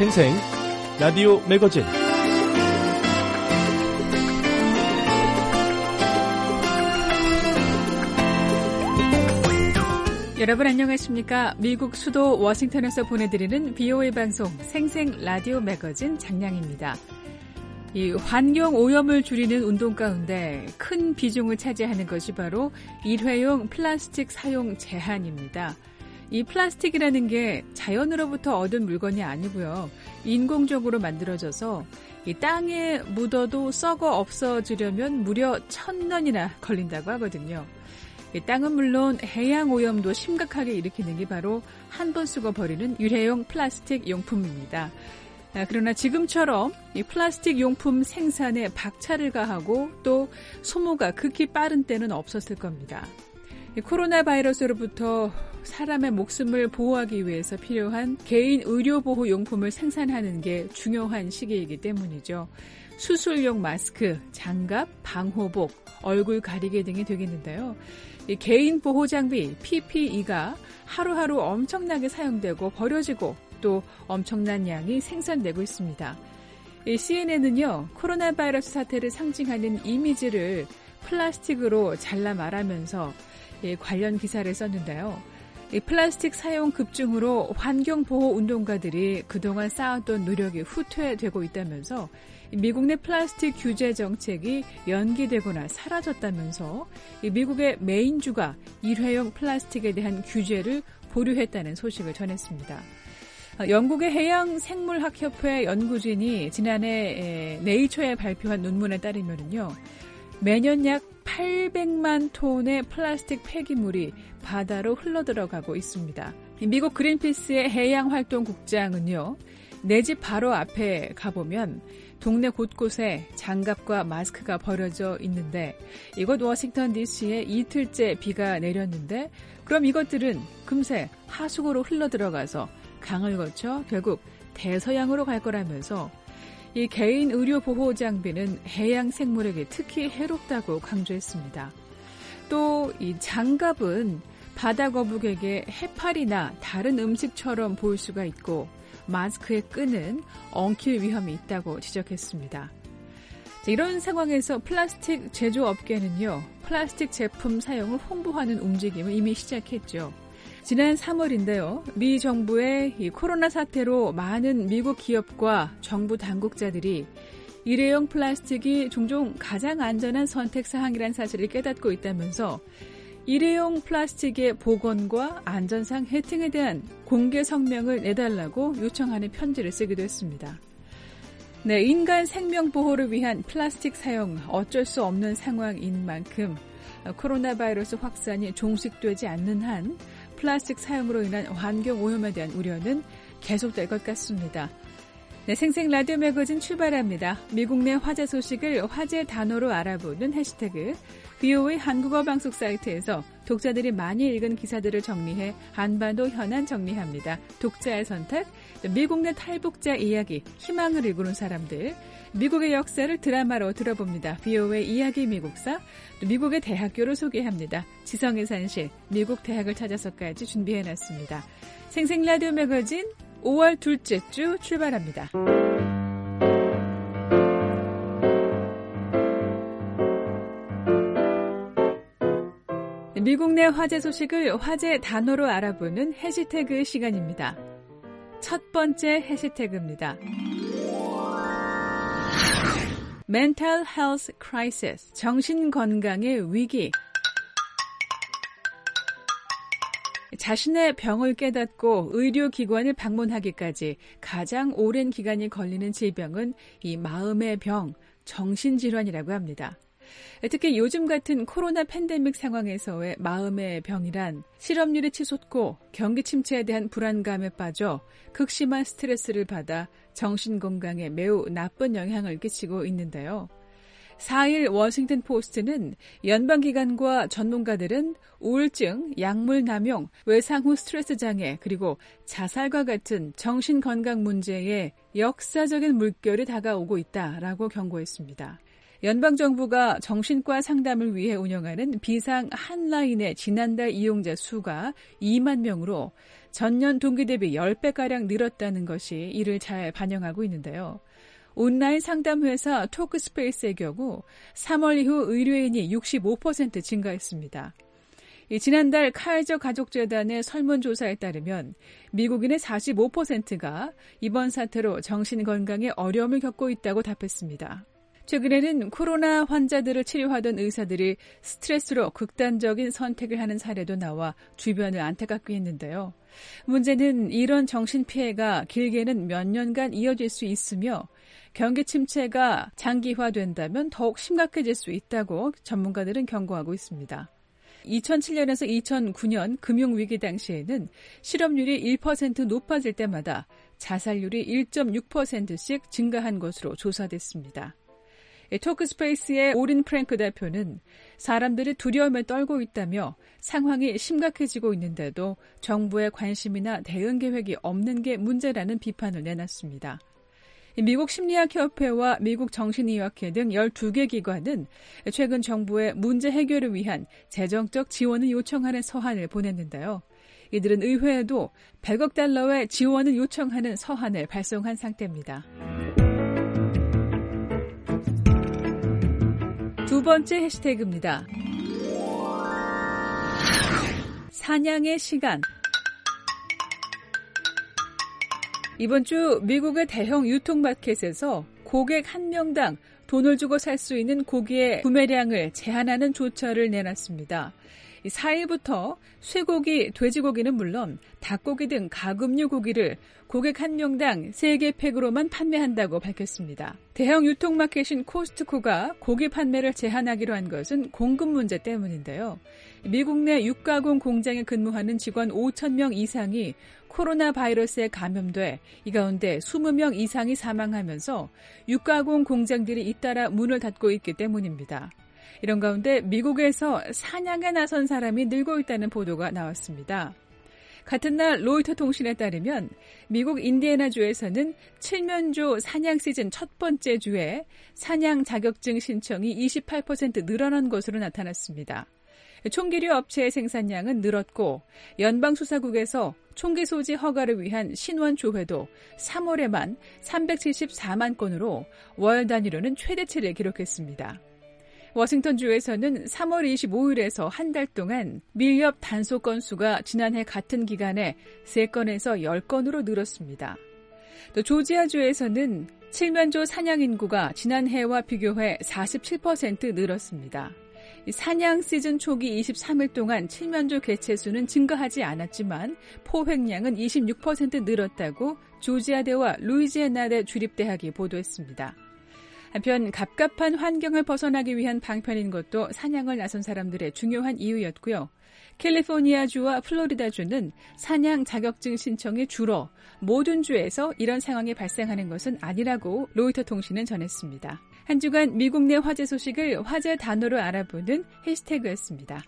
생생 라디오 매거진. 여러분 안녕하십니까? 미국 수도 워싱턴에서 보내드리는 VOA 방송 생생 라디오 매거진 장량입니다. 이 환경 오염을 줄이는 운동 가운데 큰 비중을 차지하는 것이 바로 일회용 플라스틱 사용 제한입니다. 이 플라스틱이라는 게 자연으로부터 얻은 물건이 아니고요. 인공적으로 만들어져서 이 땅에 묻어도 썩어 없어지려면 무려 1000년이나 걸린다고 하거든요. 이 땅은 물론 해양 오염도 심각하게 일으키는 게 바로 한 번 쓰고 버리는 일회용 플라스틱 용품입니다. 그러나 지금처럼 이 플라스틱 용품 생산에 박차를 가하고 또 소모가 극히 빠른 때는 없었을 겁니다. 이 코로나 바이러스로부터 사람의 목숨을 보호하기 위해서 필요한 개인 의료보호 용품을 생산하는 게 중요한 시기이기 때문이죠. 수술용 마스크, 장갑, 방호복, 얼굴 가리개 등이 되겠는데요. 이 개인 보호 장비 PPE가 하루하루 엄청나게 사용되고 버려지고 또 엄청난 양이 생산되고 있습니다. 이 CNN은요, 코로나 바이러스 사태를 상징하는 이미지를 플라스틱으로 잘라 말하면서 관련 기사를 썼는데요. 이 플라스틱 사용 급증으로 환경보호 운동가들이 그동안 쌓았던 노력이 후퇴되고 있다면서 미국 내 플라스틱 규제 정책이 연기되거나 사라졌다면서 미국의 메인주가 일회용 플라스틱에 대한 규제를 보류했다는 소식을 전했습니다. 영국의 해양생물학협회 연구진이 지난해 네이처에 발표한 논문에 따르면요, 매년 약 800만 톤의 플라스틱 폐기물이 바다로 흘러들어가고 있습니다. 미국 그린피스의 해양활동국장은요, 내 집 바로 앞에 가보면 동네 곳곳에 장갑과 마스크가 버려져 있는데 이곳 워싱턴 DC에 이틀째 비가 내렸는데 그럼 이것들은 금세 하수구로 흘러들어가서 강을 거쳐 결국 대서양으로 갈 거라면서 이 개인 의료 보호 장비는 해양 생물에게 특히 해롭다고 강조했습니다. 또 이 장갑은 바다 거북에게 해파리나 다른 음식처럼 보일 수가 있고 마스크의 끈은 엉킬 위험이 있다고 지적했습니다. 이런 상황에서 플라스틱 제조업계는요, 플라스틱 제품 사용을 홍보하는 움직임을 이미 시작했죠. 지난 3월인데요. 미 정부의 이 코로나 사태로 많은 미국 기업과 정부 당국자들이 일회용 플라스틱이 종종 가장 안전한 선택사항이라는 사실을 깨닫고 있다면서 일회용 플라스틱의 복원과 안전상 혜택에 대한 공개 성명을 내달라고 요청하는 편지를 쓰기도 했습니다. 네, 인간 생명 보호를 위한 플라스틱 사용 어쩔 수 없는 상황인 만큼 코로나 바이러스 확산이 종식되지 않는 한 플라스틱 사용으로 인한 환경 오염에 대한 우려는 계속될 것 같습니다. 네, 생생 라디오 매거진 출발합니다. 미국 내 화제 소식을 화제 단어로 알아보는 해시태그 VOA 한국어 방송 사이트에서 독자들이 많이 읽은 기사들을 정리해 한반도 현안 정리합니다. 독자의 선택, 미국 내 탈북자 이야기, 희망을 이루는 사람들, 미국의 역사를 드라마로 들어봅니다. VOA 이야기 미국사, 미국의 대학교를 소개합니다. 지성의 산실, 미국 대학을 찾아서까지 준비해놨습니다. 생생 라디오 매거진 5월 둘째 주 출발합니다. 미국 내 화제 소식을 화제 단어로 알아보는 해시태그 시간입니다. 첫 번째 해시태그입니다. Mental Health Crisis, 정신건강의 위기. 자신의 병을 깨닫고 의료기관을 방문하기까지 가장 오랜 기간이 걸리는 질병은 이 마음의 병, 정신질환이라고 합니다. 특히 요즘 같은 코로나 팬데믹 상황에서의 마음의 병이란 실업률이 치솟고 경기 침체에 대한 불안감에 빠져 극심한 스트레스를 받아 정신건강에 매우 나쁜 영향을 끼치고 있는데요. 4일 워싱턴 포스트는 연방기관과 전문가들은 우울증, 약물 남용, 외상 후 스트레스 장애, 그리고 자살과 같은 정신건강 문제에 역사적인 물결이 다가오고 있다라고 경고했습니다. 연방정부가 정신과 상담을 위해 운영하는 비상 한라인의 지난달 이용자 수가 2만 명으로 전년 동기 대비 10배가량 늘었다는 것이 이를 잘 반영하고 있는데요. 온라인 상담회사 토크스페이스의 경우 3월 이후 의뢰인이 65% 증가했습니다. 지난달 카이저 가족재단의 설문조사에 따르면 미국인의 45%가 이번 사태로 정신건강에 어려움을 겪고 있다고 답했습니다. 최근에는 코로나 환자들을 치료하던 의사들이 스트레스로 극단적인 선택을 하는 사례도 나와 주변을 안타깝게 했는데요. 문제는 이런 정신피해가 길게는 몇 년간 이어질 수 있으며 경기 침체가 장기화된다면 더욱 심각해질 수 있다고 전문가들은 경고하고 있습니다. 2007년에서 2009년 금융위기 당시에는 실업률이 1% 높아질 때마다 자살률이 1.6%씩 증가한 것으로 조사됐습니다. 토크스페이스의 오린 프랭크 대표는 사람들이 두려움에 떨고 있다며 상황이 심각해지고 있는데도 정부의 관심이나 대응 계획이 없는 게 문제라는 비판을 내놨습니다. 미국 심리학협회와 미국 정신의학회 등 12개 기관은 최근 정부의 문제 해결을 위한 재정적 지원을 요청하는 서한을 보냈는데요. 이들은 의회에도 100억 달러의 지원을 요청하는 서한을 발송한 상태입니다. 두 번째 해시태그입니다. 사냥의 시간. 이번 주 미국의 대형 유통마켓에서 고객 한 명당 돈을 주고 살 수 있는 고기의 구매량을 제한하는 조처를 내놨습니다. 4일부터 쇠고기, 돼지고기는 물론 닭고기 등 가금류 고기를 고객 한 명당 3개 팩으로만 판매한다고 밝혔습니다. 대형 유통마켓인 코스트코가 고기 판매를 제한하기로 한 것은 공급 문제 때문인데요. 미국 내 육가공 공장에 근무하는 직원 5,000명 이상이 코로나 바이러스에 감염돼 이 가운데 20명 이상이 사망하면서 육가공 공장들이 잇따라 문을 닫고 있기 때문입니다. 이런 가운데 미국에서 사냥에 나선 사람이 늘고 있다는 보도가 나왔습니다. 같은 날 로이터 통신에 따르면 미국 인디애나주에서는 칠면조 사냥 시즌 첫 번째 주에 사냥 자격증 신청이 28% 늘어난 것으로 나타났습니다. 총기류 업체의 생산량은 늘었고 연방수사국에서 총기 소지 허가를 위한 신원 조회도 3월에만 374만 건으로 월 단위로는 최대치를 기록했습니다. 워싱턴주에서는 3월 25일에서 한 달 동안 밀렵 단속 건수가 지난해 같은 기간에 3건에서 10건으로 늘었습니다. 또 조지아주에서는 칠면조 사냥 인구가 지난해와 비교해 47% 늘었습니다. 사냥 시즌 초기 23일 동안 칠면조 개체수는 증가하지 않았지만 포획량은 26% 늘었다고 조지아대와 루이지애나대 주립대학이 보도했습니다. 한편 갑갑한 환경을 벗어나기 위한 방편인 것도 사냥을 나선 사람들의 중요한 이유였고요. 캘리포니아주와 플로리다주는 사냥 자격증 신청이 줄어 모든 주에서 이런 상황이 발생하는 것은 아니라고 로이터 통신은 전했습니다. 한 주간 미국 내 화제 소식을 화제 단어로 알아보는 해시태그였습니다.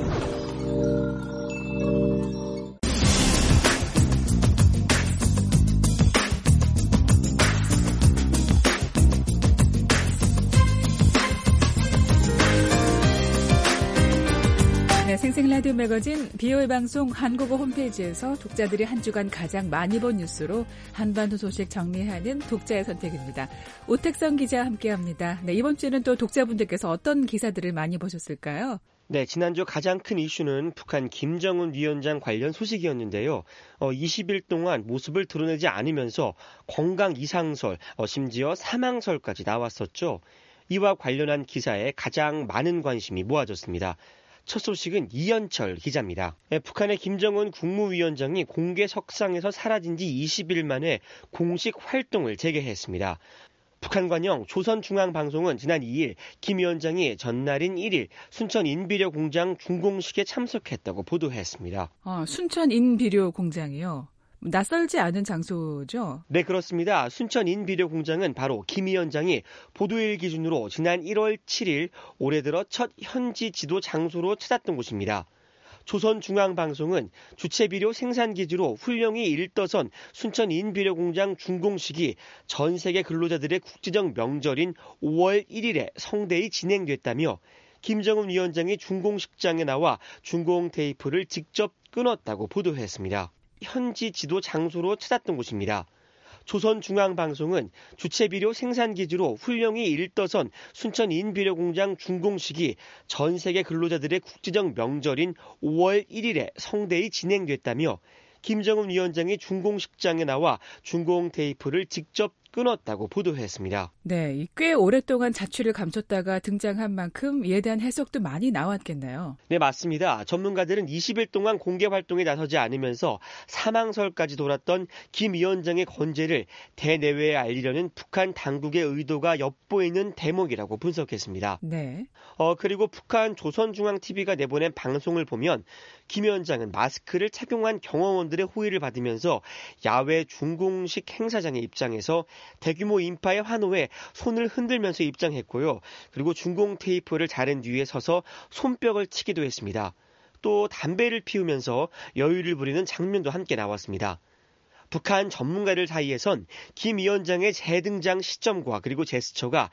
생생라디오 매거진 BOA 방송 한국어 홈페이지에서 독자들이 한 주간 가장 많이 본 뉴스로 한반도 소식 정리하는 독자의 선택입니다. 오택성 기자와 함께합니다. 네, 이번 주에는 또 독자분들께서 어떤 기사들을 많이 보셨을까요? 네, 지난주 가장 큰 이슈는 북한 김정은 위원장 관련 소식이었는데요. 20일 동안 모습을 드러내지 않으면서 건강 이상설, 심지어 사망설까지 나왔었죠. 이와 관련한 기사에 가장 많은 관심이 모아졌습니다. 첫 소식은 이현철 기자입니다. 북한의 김정은 국무위원장이 공개 석상에서 사라진 지 20일 만에 공식 활동을 재개했습니다. 북한관영 조선중앙방송은 지난 2일 김 위원장이 전날인 1일 순천 인비료 공장 준공식에 참석했다고 보도했습니다. 순천 인비료 공장이요? 낯설지 않은 장소죠? 네, 그렇습니다. 순천 인비료 공장은 바로 김 위원장이 보도일 기준으로 지난 1월 7일 올해 들어 첫 현지 지도 장소로 찾았던 곳입니다. 조선중앙방송은 주체비료 생산기지로 훌륭히 일떠선 순천 인비료 공장 준공식이 전 세계 근로자들의 국제적 명절인 5월 1일에 성대히 진행됐다며 김정은 위원장이 준공식장에 나와 준공 테이프를 직접 끊었다고 보도했습니다. 현지 지도 장소로 찾았던 곳입니다. 조선중앙방송은 주체비료 생산기지로 훌륭히 일떠선 순천 인비료공장 준공식이 전 세계 근로자들의 국제적 명절인 5월 1일에 성대히 진행됐다며 김정은 위원장이 준공식장에 나와 준공 테이프를 직접 끊었다고 보도했습니다. 네, 꽤 오랫동안 자취를 감췄다가 등장한 만큼 이에 대한 해석도 많이 나왔겠네요. 네, 맞습니다. 전문가들은 20일 동안 공개 활동에 나서지 않으면서 사망설까지 돌았던 김 위원장의 건재를 대내외에 알리려는 북한 당국의 의도가 엿보이는 대목이라고 분석했습니다. 네. 그리고 북한 조선중앙TV가 내보낸 방송을 보면 김 위원장은 마스크를 착용한 경호원들의 호의를 받으면서 야외 준공식 행사장에 입장해서 대규모 인파의 환호에 손을 흔들면서 입장했고요. 그리고 준공 테이프를 자른 뒤에 서서 손뼉을 치기도 했습니다. 또 담배를 피우면서 여유를 부리는 장면도 함께 나왔습니다. 북한 전문가들 사이에선 김 위원장의 재등장 시점과 그리고 제스처가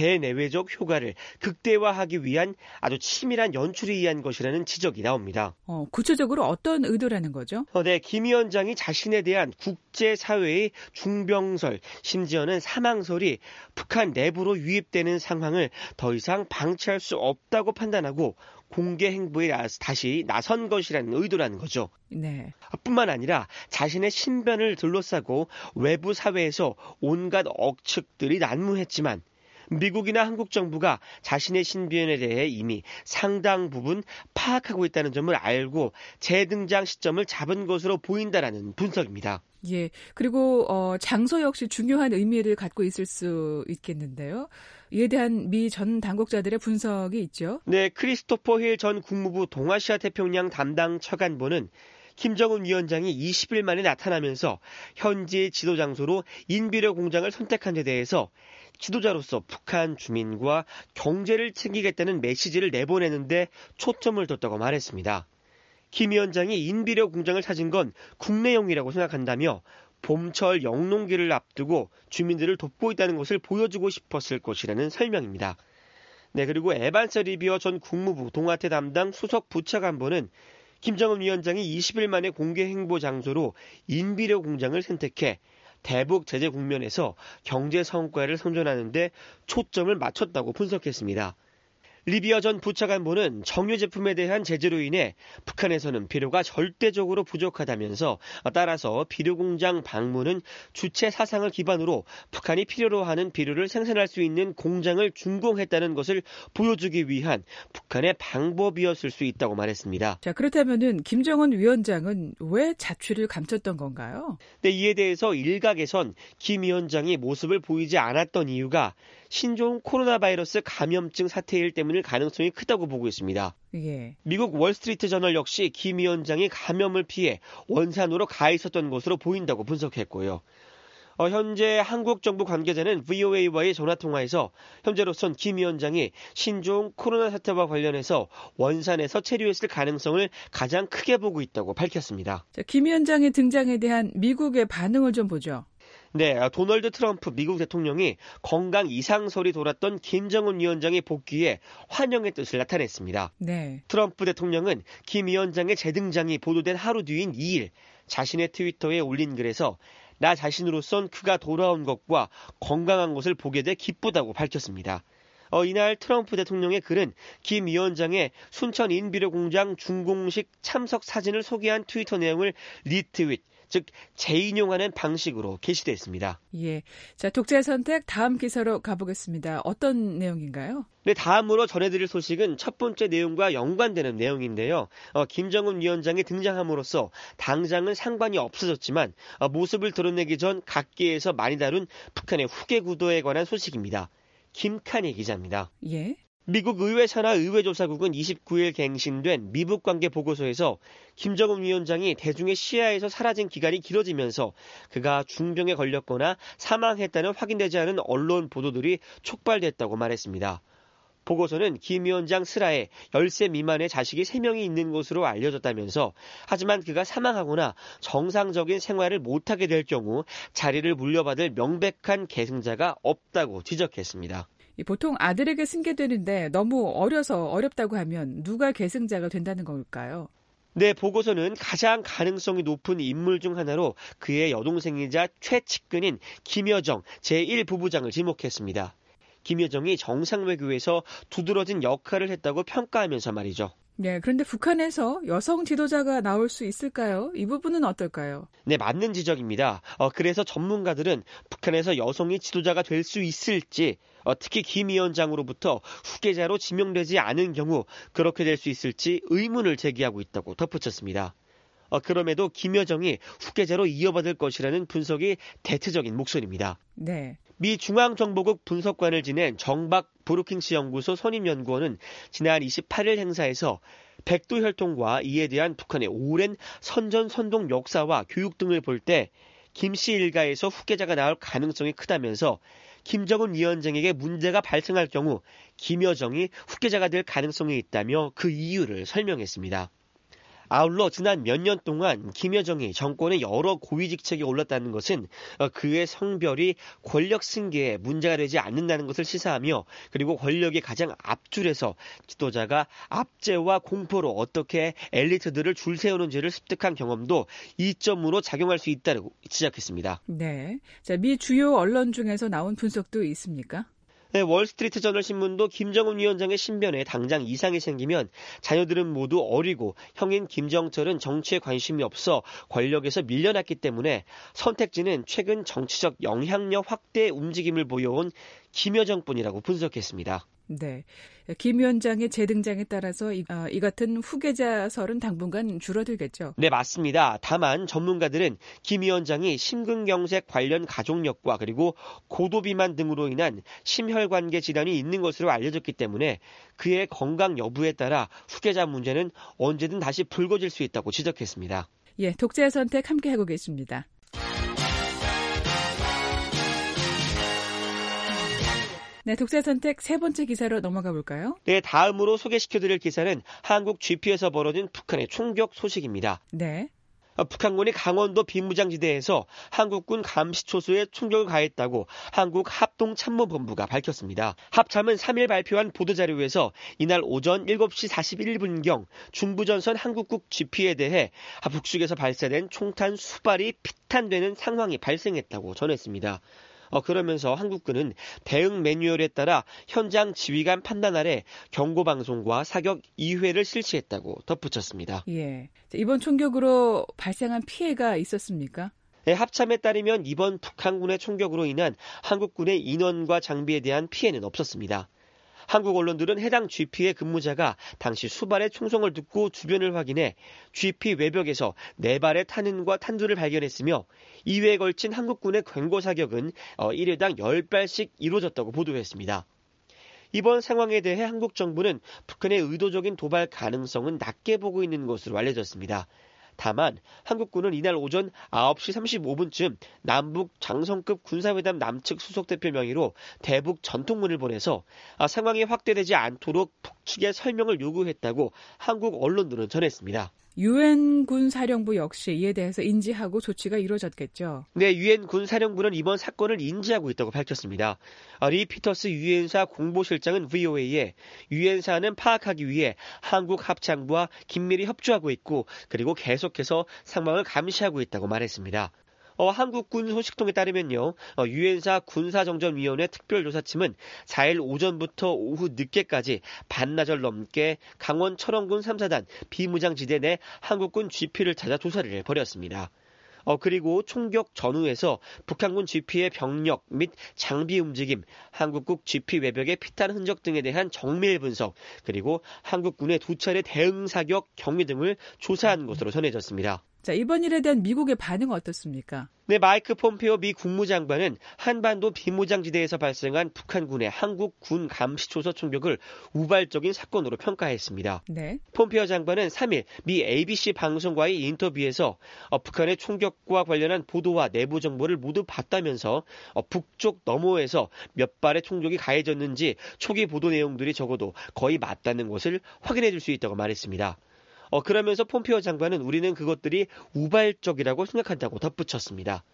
대내외적 효과를 극대화하기 위한 아주 치밀한 연출에 의한 것이라는 지적이 나옵니다. 구체적으로 어떤 의도라는 거죠? 네, 김 위원장이 자신에 대한 국제사회의 중병설, 심지어는 사망설이 북한 내부로 유입되는 상황을 더 이상 방치할 수 없다고 판단하고 공개 행보에 다시 나선 것이라는 의도라는 거죠. 네. 뿐만 아니라 자신의 신변을 둘러싸고 외부 사회에서 온갖 억측들이 난무했지만 미국이나 한국 정부가 자신의 신변에 대해 이미 상당 부분 파악하고 있다는 점을 알고 재등장 시점을 잡은 것으로 보인다라는 분석입니다. 예. 그리고 장소 역시 중요한 의미를 갖고 있을 수 있겠는데요. 이에 대한 미 전 당국자들의 분석이 있죠. 네, 크리스토퍼 힐 전 국무부 동아시아 태평양 담당 차관보는 김정은 위원장이 20일 만에 나타나면서 현지의 지도 장소로 인비료 공장을 선택한 데 대해서 지도자로서 북한 주민과 경제를 챙기겠다는 메시지를 내보내는데 초점을 뒀다고 말했습니다. 김 위원장이 인비료 공장을 찾은 건 국내용이라고 생각한다며 봄철 영농기를 앞두고 주민들을 돕고 있다는 것을 보여주고 싶었을 것이라는 설명입니다. 네, 그리고 에반스 리비어 전 국무부 동아태 담당 수석 부차관보는 김정은 위원장이 20일 만에 공개 행보 장소로 인비료 공장을 선택해 대북 제재 국면에서 경제 성과를 선전하는 데 초점을 맞췄다고 분석했습니다. 리비어 전 부차관보는 정유 제품에 대한 제재로 인해 북한에서는 비료가 절대적으로 부족하다면서 따라서 비료 공장 방문은 주체 사상을 기반으로 북한이 필요로 하는 비료를 생산할 수 있는 공장을 준공했다는 것을 보여주기 위한 북한의 방법이었을 수 있다고 말했습니다. 자, 그렇다면은 김정은 위원장은 왜 자취를 감췄던 건가요? 네, 이에 대해서 일각에선 김 위원장이 모습을 보이지 않았던 이유가 신종 코로나 바이러스 감염증 사태일 때문일 가능성이 크다고 보고 있습니다. 예. 미국 월스트리트 저널 역시 김 위원장이 감염을 피해 원산으로 가 있었던 것으로 보인다고 분석했고요. 현재 한국 정부 관계자는 VOA와의 전화통화에서 현재로선 김 위원장이 신종 코로나 사태와 관련해서 원산에서 체류했을 가능성을 가장 크게 보고 있다고 밝혔습니다. 자, 김 위원장의 등장에 대한 미국의 반응을 좀 보죠. 네, 도널드 트럼프 미국 대통령이 건강 이상설이 돌았던 김정은 위원장의 복귀에 환영의 뜻을 나타냈습니다. 네. 트럼프 대통령은 김 위원장의 재등장이 보도된 하루 뒤인 2일 자신의 트위터에 올린 글에서 나 자신으로선 그가 돌아온 것과 건강한 것을 보게 돼 기쁘다고 밝혔습니다. 이날 트럼프 대통령의 글은 김 위원장의 순천 인비료 공장 준공식 참석 사진을 소개한 트위터 내용을 리트윗, 즉 재인용하는 방식으로 게시됐습니다. 예, 자 독자 선택 다음 기사로 가보겠습니다. 어떤 내용인가요? 네, 다음으로 전해드릴 소식은 첫 번째 내용과 연관되는 내용인데요. 김정은 위원장이 등장함으로써 당장은 상관이 없어졌지만 모습을 드러내기 전 각계에서 많이 다룬 북한의 후계 구도에 관한 소식입니다. 김칸희 기자입니다. 예. 미국 의회 산하 의회조사국은 29일 갱신된 미북관계 보고서에서 김정은 위원장이 대중의 시야에서 사라진 기간이 길어지면서 그가 중병에 걸렸거나 사망했다는 확인되지 않은 언론 보도들이 촉발됐다고 말했습니다. 보고서는 김 위원장 슬하에 10세 미만의 자식이 3명이 있는 것으로 알려졌다면서 하지만 그가 사망하거나 정상적인 생활을 못하게 될 경우 자리를 물려받을 명백한 계승자가 없다고 지적했습니다. 보통 아들에게 승계되는데 너무 어려서 어렵다고 하면 누가 계승자가 된다는 걸까요? 네, 보고서는 가장 가능성이 높은 인물 중 하나로 그의 여동생이자 최측근인 김여정 제1부부장을 지목했습니다. 김여정이 정상 외교에서 두드러진 역할을 했다고 평가하면서 말이죠. 네, 그런데 북한에서 여성 지도자가 나올 수 있을까요? 이 부분은 어떨까요? 네, 맞는 지적입니다. 그래서 전문가들은 북한에서 여성이 지도자가 될 수 있을지, 특히 김 위원장으로부터 후계자로 지명되지 않은 경우 그렇게 될 수 있을지 의문을 제기하고 있다고 덧붙였습니다. 그럼에도 김여정이 후계자로 이어받을 것이라는 분석이 대체적인 목소리입니다. 네. 미 중앙정보국 분석관을 지낸 정박 브루킹스 연구소 선임연구원은 지난 28일 행사에서 백도 혈통과 이에 대한 북한의 오랜 선전선동 역사와 교육 등을 볼 때 김 씨 일가에서 후계자가 나올 가능성이 크다면서 김정은 위원장에게 문제가 발생할 경우 김여정이 후계자가 될 가능성이 있다며 그 이유를 설명했습니다. 아울러 지난 몇 년 동안 김여정이 정권의 여러 고위 직책에 올랐다는 것은 그의 성별이 권력 승계에 문제가 되지 않는다는 것을 시사하며 그리고 권력의 가장 앞줄에서 지도자가 압제와 공포로 어떻게 엘리트들을 줄 세우는지를 습득한 경험도 이점으로 작용할 수 있다고 지적했습니다. 네. 자, 미 주요 언론 중에서 나온 분석도 있습니까? 네, 월스트리트 저널 신문도 김정은 위원장의 신변에 당장 이상이 생기면 자녀들은 모두 어리고 형인 김정철은 정치에 관심이 없어 권력에서 밀려났기 때문에 선택지는 최근 정치적 영향력 확대의 움직임을 보여온 김여정뿐이라고 분석했습니다. 네. 김 위원장의 재등장에 따라서 이 같은 후계자설은 당분간 줄어들겠죠. 네, 맞습니다. 다만 전문가들은 김 위원장이 심근경색 관련 가족력과 그리고 고도비만 등으로 인한 심혈관계 질환이 있는 것으로 알려졌기 때문에 그의 건강 여부에 따라 후계자 문제는 언제든 다시 불거질 수 있다고 지적했습니다. 예, 독자의 선택 함께 하고 계십니다. 네, 독자 선택 세 번째 기사로 넘어가 볼까요? 네, 다음으로 소개시켜드릴 기사는 한국 GP에서 벌어진 북한의 총격 소식입니다. 네. 북한군이 강원도 비무장지대에서 한국군 감시초소에 총격을 가했다고 한국합동참모본부가 밝혔습니다. 합참은 3일 발표한 보도자료에서 이날 오전 7시 41분경 중부전선 한국국 GP에 대해 북측에서 발사된 총탄 수발이 피탄되는 상황이 발생했다고 전했습니다. 그러면서 한국군은 대응 매뉴얼에 따라 현장 지휘관 판단 아래 경고방송과 사격 2회를 실시했다고 덧붙였습니다. 예. 이번 총격으로 발생한 피해가 있었습니까? 네, 합참에 따르면 이번 북한군의 총격으로 인한 한국군의 인원과 장비에 대한 피해는 없었습니다. 한국 언론들은 해당 GP의 근무자가 당시 수발의 총성을 듣고 주변을 확인해 GP 외벽에서 4발의 탄은과 탄두를 발견했으며 2회에 걸친 한국군의 경고 사격은 1회당 10발씩 이루어졌다고 보도했습니다. 이번 상황에 대해 한국 정부는 북한의 의도적인 도발 가능성은 낮게 보고 있는 것으로 알려졌습니다. 다만 한국군은 이날 오전 9시 35분쯤 남북 장성급 군사회담 남측 수석대표 명의로 대북 전통문을 보내서 상황이 확대되지 않도록 북측에 설명을 요구했다고 한국 언론들은 전했습니다. 유엔 군사령부 역시 이에 대해서 인지하고 조치가 이루어졌겠죠. 네, 유엔 군사령부는 이번 사건을 인지하고 있다고 밝혔습니다. 리 피터스 유엔사 공보실장은 VOA에 유엔 사안은 파악하기 위해 한국 합참부와 긴밀히 협조하고 있고 그리고 계속해서 상황을 감시하고 있다고 말했습니다. 한국군 소식통에 따르면요, 유엔사 군사정전위원회 특별조사팀은 4일 오전부터 오후 늦게까지 반나절 넘게 강원 철원군 3사단 비무장지대 내 한국군 GP를 찾아 조사를 벌였습니다. 그리고 총격 전후에서 북한군 GP의 병력 및 장비 움직임, 한국국 GP 외벽의 피탄 흔적 등에 대한 정밀 분석, 그리고 한국군의 2차례 대응 사격 경위 등을 조사한 것으로 전해졌습니다. 자, 이번 일에 대한 미국의 반응은 어떻습니까? 네, 마이크 폼페오 미 국무장관은 한반도 비무장지대에서 발생한 북한군의 한국군 감시초소 총격을 우발적인 사건으로 평가했습니다. 네. 폼페오 장관은 3일 미 ABC 방송과의 인터뷰에서 북한의 총격과 관련한 보도와 내부 정보를 모두 봤다면서 북쪽 너머에서 몇 발의 총격이 가해졌는지 초기 보도 내용들이 적어도 거의 맞다는 것을 확인해 줄 수 있다고 말했습니다. 그러면서 폼페오 장관은 우리는 그것들이 우발적이라고 생각한다고 덧붙였습니다.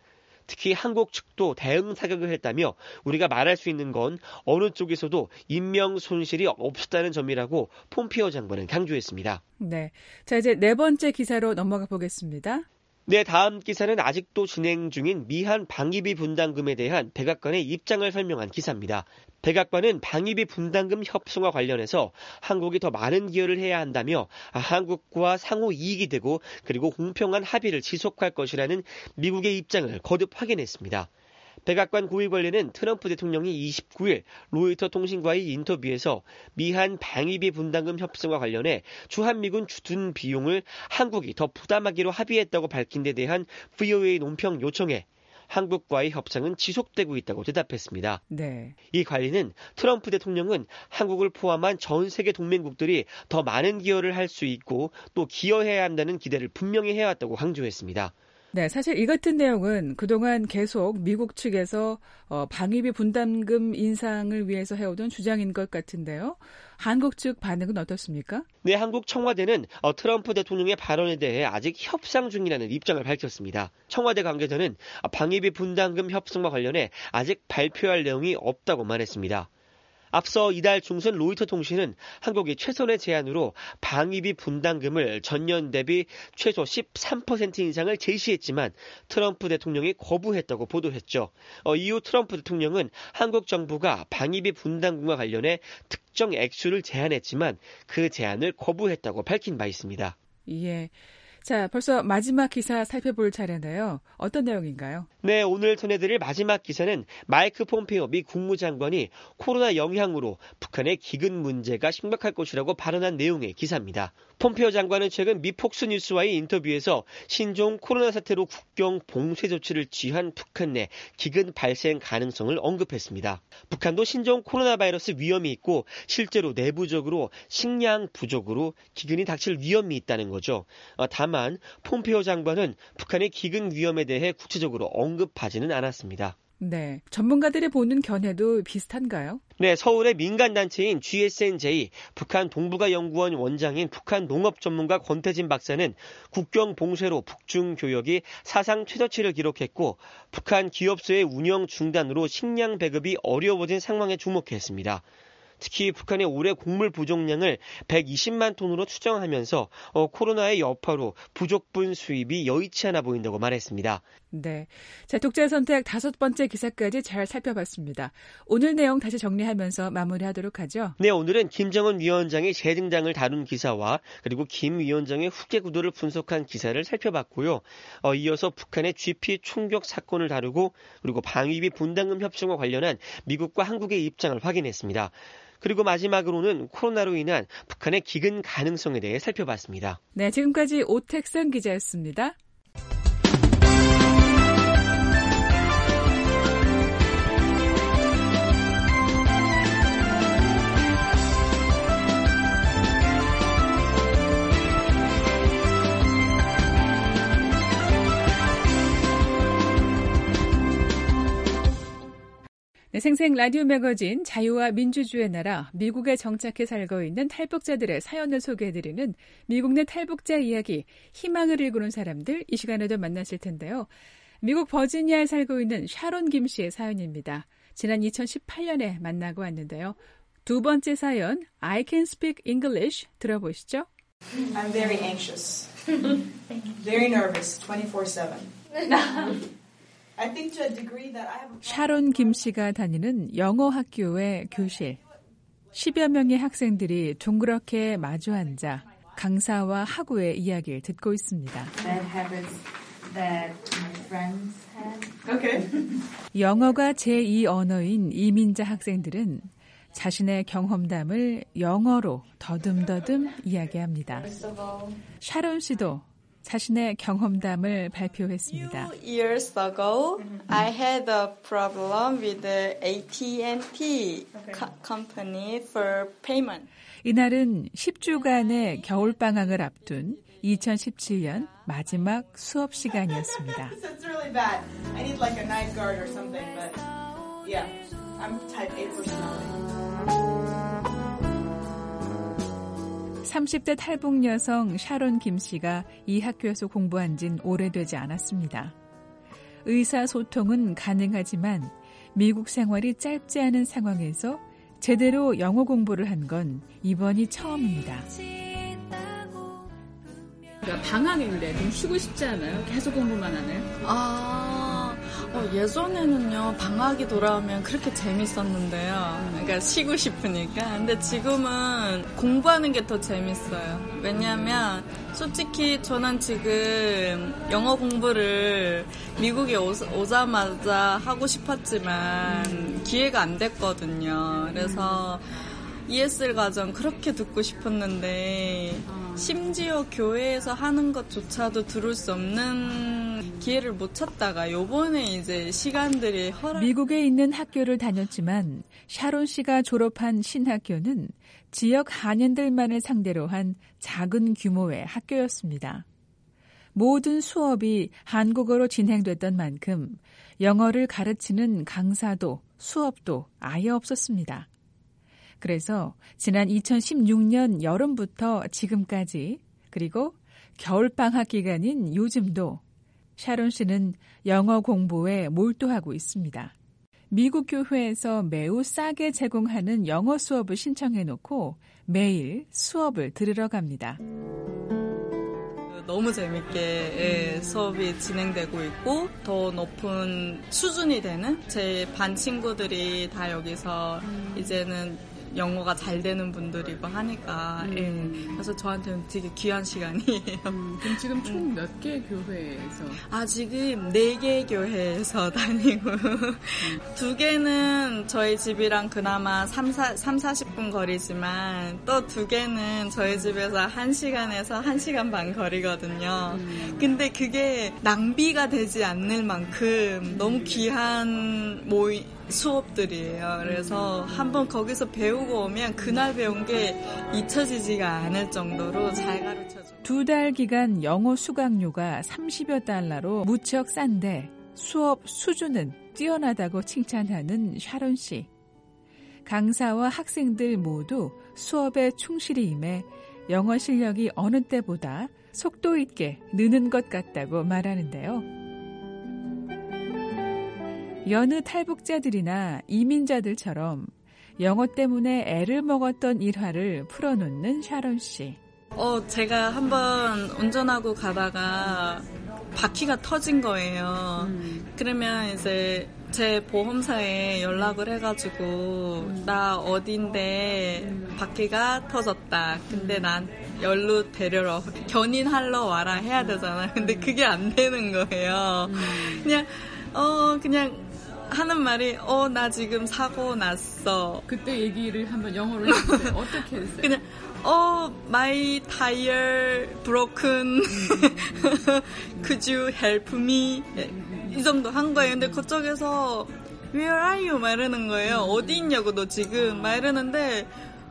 특히 한국 측도 대응 사격을 했다며 우리가 말할 수 있는 건 어느 쪽에서도 인명 손실이 없었다는 점이라고 폼피오 장관은 강조했습니다. 네, 자 이제 네 번째 기사로 넘어가 보겠습니다. 네, 다음 기사는 아직도 진행 중인 미한 방위비 분담금에 대한 백악관의 입장을 설명한 기사입니다. 백악관은 방위비 분담금 협상과 관련해서 한국이 더 많은 기여를 해야 한다며 한국과 상호 이익이 되고 그리고 공평한 합의를 지속할 것이라는 미국의 입장을 거듭 확인했습니다. 백악관 고위 관리는 트럼프 대통령이 29일 로이터 통신과의 인터뷰에서 미한 방위비 분담금 협상과 관련해 주한미군 주둔 비용을 한국이 더 부담하기로 합의했다고 밝힌 데 대한 VOA 논평 요청에 한국과의 협상은 지속되고 있다고 대답했습니다. 네. 이 관리는 트럼프 대통령은 한국을 포함한 전 세계 동맹국들이 더 많은 기여를 할 수 있고 또 기여해야 한다는 기대를 분명히 해왔다고 강조했습니다. 네, 사실 이 같은 내용은 그동안 계속 미국 측에서 방위비 분담금 인상을 위해서 해오던 주장인 것 같은데요. 한국 측 반응은 어떻습니까? 네, 한국 청와대는 트럼프 대통령의 발언에 대해 아직 협상 중이라는 입장을 밝혔습니다. 청와대 관계자는 방위비 분담금 협상과 관련해 아직 발표할 내용이 없다고 말했습니다. 앞서 이달 중순 로이터 통신은 한국이 최선의 제안으로 방위비 분담금을 전년 대비 최소 13% 인상을 제시했지만 트럼프 대통령이 거부했다고 보도했죠. 이후 트럼프 대통령은 한국 정부가 방위비 분담금과 관련해 특정 액수를 제안했지만 그 제안을 거부했다고 밝힌 바 있습니다. 예. 자, 벌써 마지막 기사 살펴볼 차례인데요. 어떤 내용인가요? 네, 오늘 전해드릴 마지막 기사는 마이크 폼페이오 미 국무장관이 코로나 영향으로 북한의 기근 문제가 심각할 것이라고 발언한 내용의 기사입니다. 폼페이오 장관은 최근 미 폭스뉴스와의 인터뷰에서 신종 코로나 사태로 국경 봉쇄 조치를 취한 북한 내 기근 발생 가능성을 언급했습니다. 북한도 신종 코로나 바이러스 위험이 있고 실제로 내부적으로 식량 부족으로 기근이 닥칠 위험이 있다는 거죠. 다만 폼페이오 장관은 북한의 기근 위험에 대해 구체적으로 언급하지는 않았습니다. 네, 전문가들이 보는 견해도 비슷한가요? 네, 서울의 민간단체인 GSNJ 북한 동북아연구원 원장인 북한 농업 전문가 권태진 박사는 국경 봉쇄로 북중 교역이 사상 최저치를 기록했고 북한 기업소의 운영 중단으로 식량 배급이 어려워진 상황에 주목했습니다. 특히 북한의 올해 곡물 부족량을 120만 톤으로 추정하면서 코로나의 여파로 부족분 수입이 여의치 않아 보인다고 말했습니다. 네, 자 독자 선택 5번째 기사까지 잘 살펴봤습니다. 오늘 내용 다시 정리하면서 마무리하도록 하죠. 네, 오늘은 김정은 위원장의 재등장을 다룬 기사와 그리고 김 위원장의 후계 구도를 분석한 기사를 살펴봤고요. 이어서 북한의 GP 총격 사건을 다루고 그리고 방위비 분담금 협상과 관련한 미국과 한국의 입장을 확인했습니다. 그리고 마지막으로는 코로나로 인한 북한의 기근 가능성에 대해 살펴봤습니다. 네, 지금까지 오택선 기자였습니다. 네, 생생 라디오 매거진 자유와 민주주의 나라 미국에 정착해 살고 있는 탈북자들의 사연을 소개해드리는 미국 내 탈북자 이야기 희망을 일구는 사람들 이 시간에도 만나실 텐데요. 미국 버지니아에 살고 있는 샤론 김 씨의 사연입니다. 지난 2018년에 만나고 왔는데요. 두 번째 사연 I can speak English 들어보시죠. I'm very anxious. Very nervous 24/7. 샤론 김 씨가 다니는 영어 학교의 교실. 10여 명의 학생들이 둥그렇게 마주 앉아 강사와 학우의 이야기를 듣고 있습니다. Okay. 영어가 제2 언어인 이민자 학생들은 자신의 경험담을 영어로 더듬더듬 이야기합니다. 샤론 씨도 자신의 경험담을 발표했습니다. Few years ago, I had a problem with the AT&T company for payment. 이날은 10주간의 겨울방학을 앞둔 2017년 마지막 수업 시간이었습니다. It's really bad. I need like a night guard or something, but yeah, I'm type A personality. 30대 탈북 여성 샤론 김 씨가 이 학교에서 공부한 지는 오래되지 않았습니다. 의사소통은 가능하지만 미국 생활이 짧지 않은 상황에서 제대로 영어 공부를 한 건 이번이 처음입니다. 방학인데 좀 쉬고 싶지 않아요? 계속 공부만 하나요? 예전에는요, 방학이 돌아오면 그렇게 재밌었는데요. 그러니까 쉬고 싶으니까. 근데 지금은 공부하는 게 더 재밌어요. 왜냐하면 솔직히 저는 지금 영어 공부를 미국에 오자마자 하고 싶었지만 기회가 안 됐거든요. 그래서 ESL 과정 그렇게 듣고 싶었는데 심지어 교회에서 하는 것조차도 들을 수 없는 기회를 못 찾다가 요번에 이제 시간들이 미국에 있는 학교를 다녔지만 샤론 씨가 졸업한 신학교는 지역 한인들만을 상대로 한 작은 규모의 학교였습니다. 모든 수업이 한국어로 진행됐던 만큼 영어를 가르치는 강사도 수업도 아예 없었습니다. 그래서 지난 2016년 여름부터 지금까지 그리고 겨울방학 기간인 요즘도 샤론 씨는 영어 공부에 몰두하고 있습니다. 미국 교회에서 매우 싸게 제공하는 영어 수업을 신청해놓고 매일 수업을 들으러 갑니다. 너무 재밌게 수업이 진행되고 있고 더 높은 수준이 되는 제 반 친구들이 다 여기서 이제는 영어가 잘 되는 분들이고 하니까 그래서 저한테는 되게 귀한 시간이에요. 그럼 지금 총 몇 개 교회에서? 지금 4개 교회에서 다니고 2개는 저희 집이랑 그나마 3-40분 거리지만 또 2개는 저희 집에서 1시간에서 1시간 반 거리거든요. 근데 그게 낭비가 되지 않을 만큼 너무 귀한 수업들이에요. 그래서 한번 거기서 배우고 오면 그날 배운 게 잊혀지지가 않을 정도로 잘 가르쳐줘요. 2달 기간 영어 수강료가 $30여 무척 싼데 수업 수준은 뛰어나다고 칭찬하는 샤론 씨. 강사와 학생들 모두 수업에 충실히 임해 영어 실력이 어느 때보다 속도 있게 느는 것 같다고 말하는데요. 여느 탈북자들이나 이민자들처럼 영어 때문에 애를 먹었던 일화를 풀어놓는 샤론 씨. 제가 한번 운전하고 가다가 바퀴가 터진 거예요. 그러면 이제 제 보험사에 연락을 해가지고 나 어딘데 바퀴가 터졌다. 근데 난 열로 데려러 견인하러 와라 해야 되잖아. 근데 그게 안 되는 거예요. 그냥 하는 말이 나 지금 사고 났어. 그때 얘기를 한번 영어로 해주세요. 어떻게 했어요? 그냥 my tire broken. Could you help me? 이 정도 한 거예요. 근데 그쪽에서 Where are you? 막 이러는 거예요. 어디 있냐고 너 지금 막 이러는데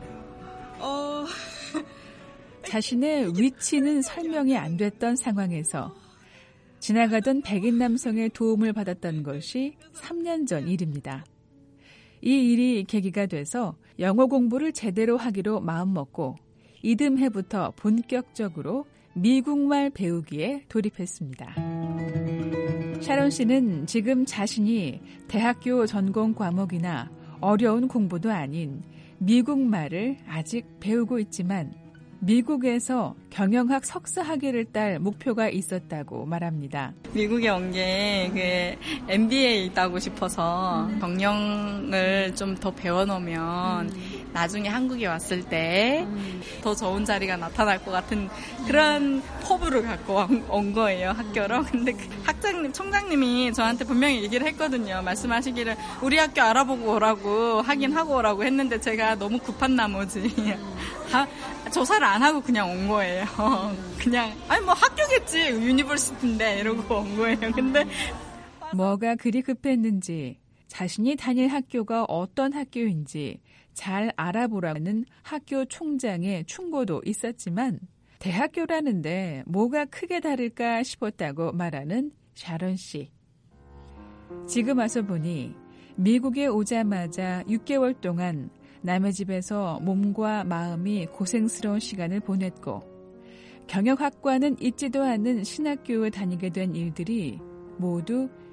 자신의 위치는 설명이 안 됐던 상황에서 지나가던 백인 남성의 도움을 받았던 것이 3년 전 일입니다. 이 일이 계기가 돼서 영어 공부를 제대로 하기로 마음먹고 이듬해부터 본격적으로 미국말 배우기에 돌입했습니다. 샤론 씨는 지금 자신이 대학교 전공 과목이나 어려운 공부도 아닌 미국말을 아직 배우고 있지만 미국에서 경영학 석사 학위를 딸 목표가 있었다고 말합니다. 미국에 온 게 MBA 따고 싶어서 경영을 좀 더 배워놓으면 나중에 한국에 왔을 때 더 좋은 자리가 나타날 것 같은 그런 포부를 갖고 온 거예요, 학교로. 근데 총장님이 저한테 분명히 얘기를 했거든요. 말씀하시기를 우리 학교 알아보고 오라고 하긴 하고 오라고 했는데 제가 너무 급한 나머지 조사를 안 하고 그냥 온 거예요. 그냥 학교겠지, 유니버시티인데 이러고 온 거예요. 근데 뭐가 그리 급했는지 자신이 다닐 학교가 어떤 학교인지 잘 알아보라는 학교 총장의 충고도 있었지만 대학교라는데 뭐가 크게 다를까 싶었다고 말하는 샤론 씨. 지금 와서 보니 미국에 오자마자 6개월 동안 남의 집에서 몸과 마음이 고생스러운 시간을 보냈고 경영학과는 있지도 않은 신학교에 다니게 된 일들이 모두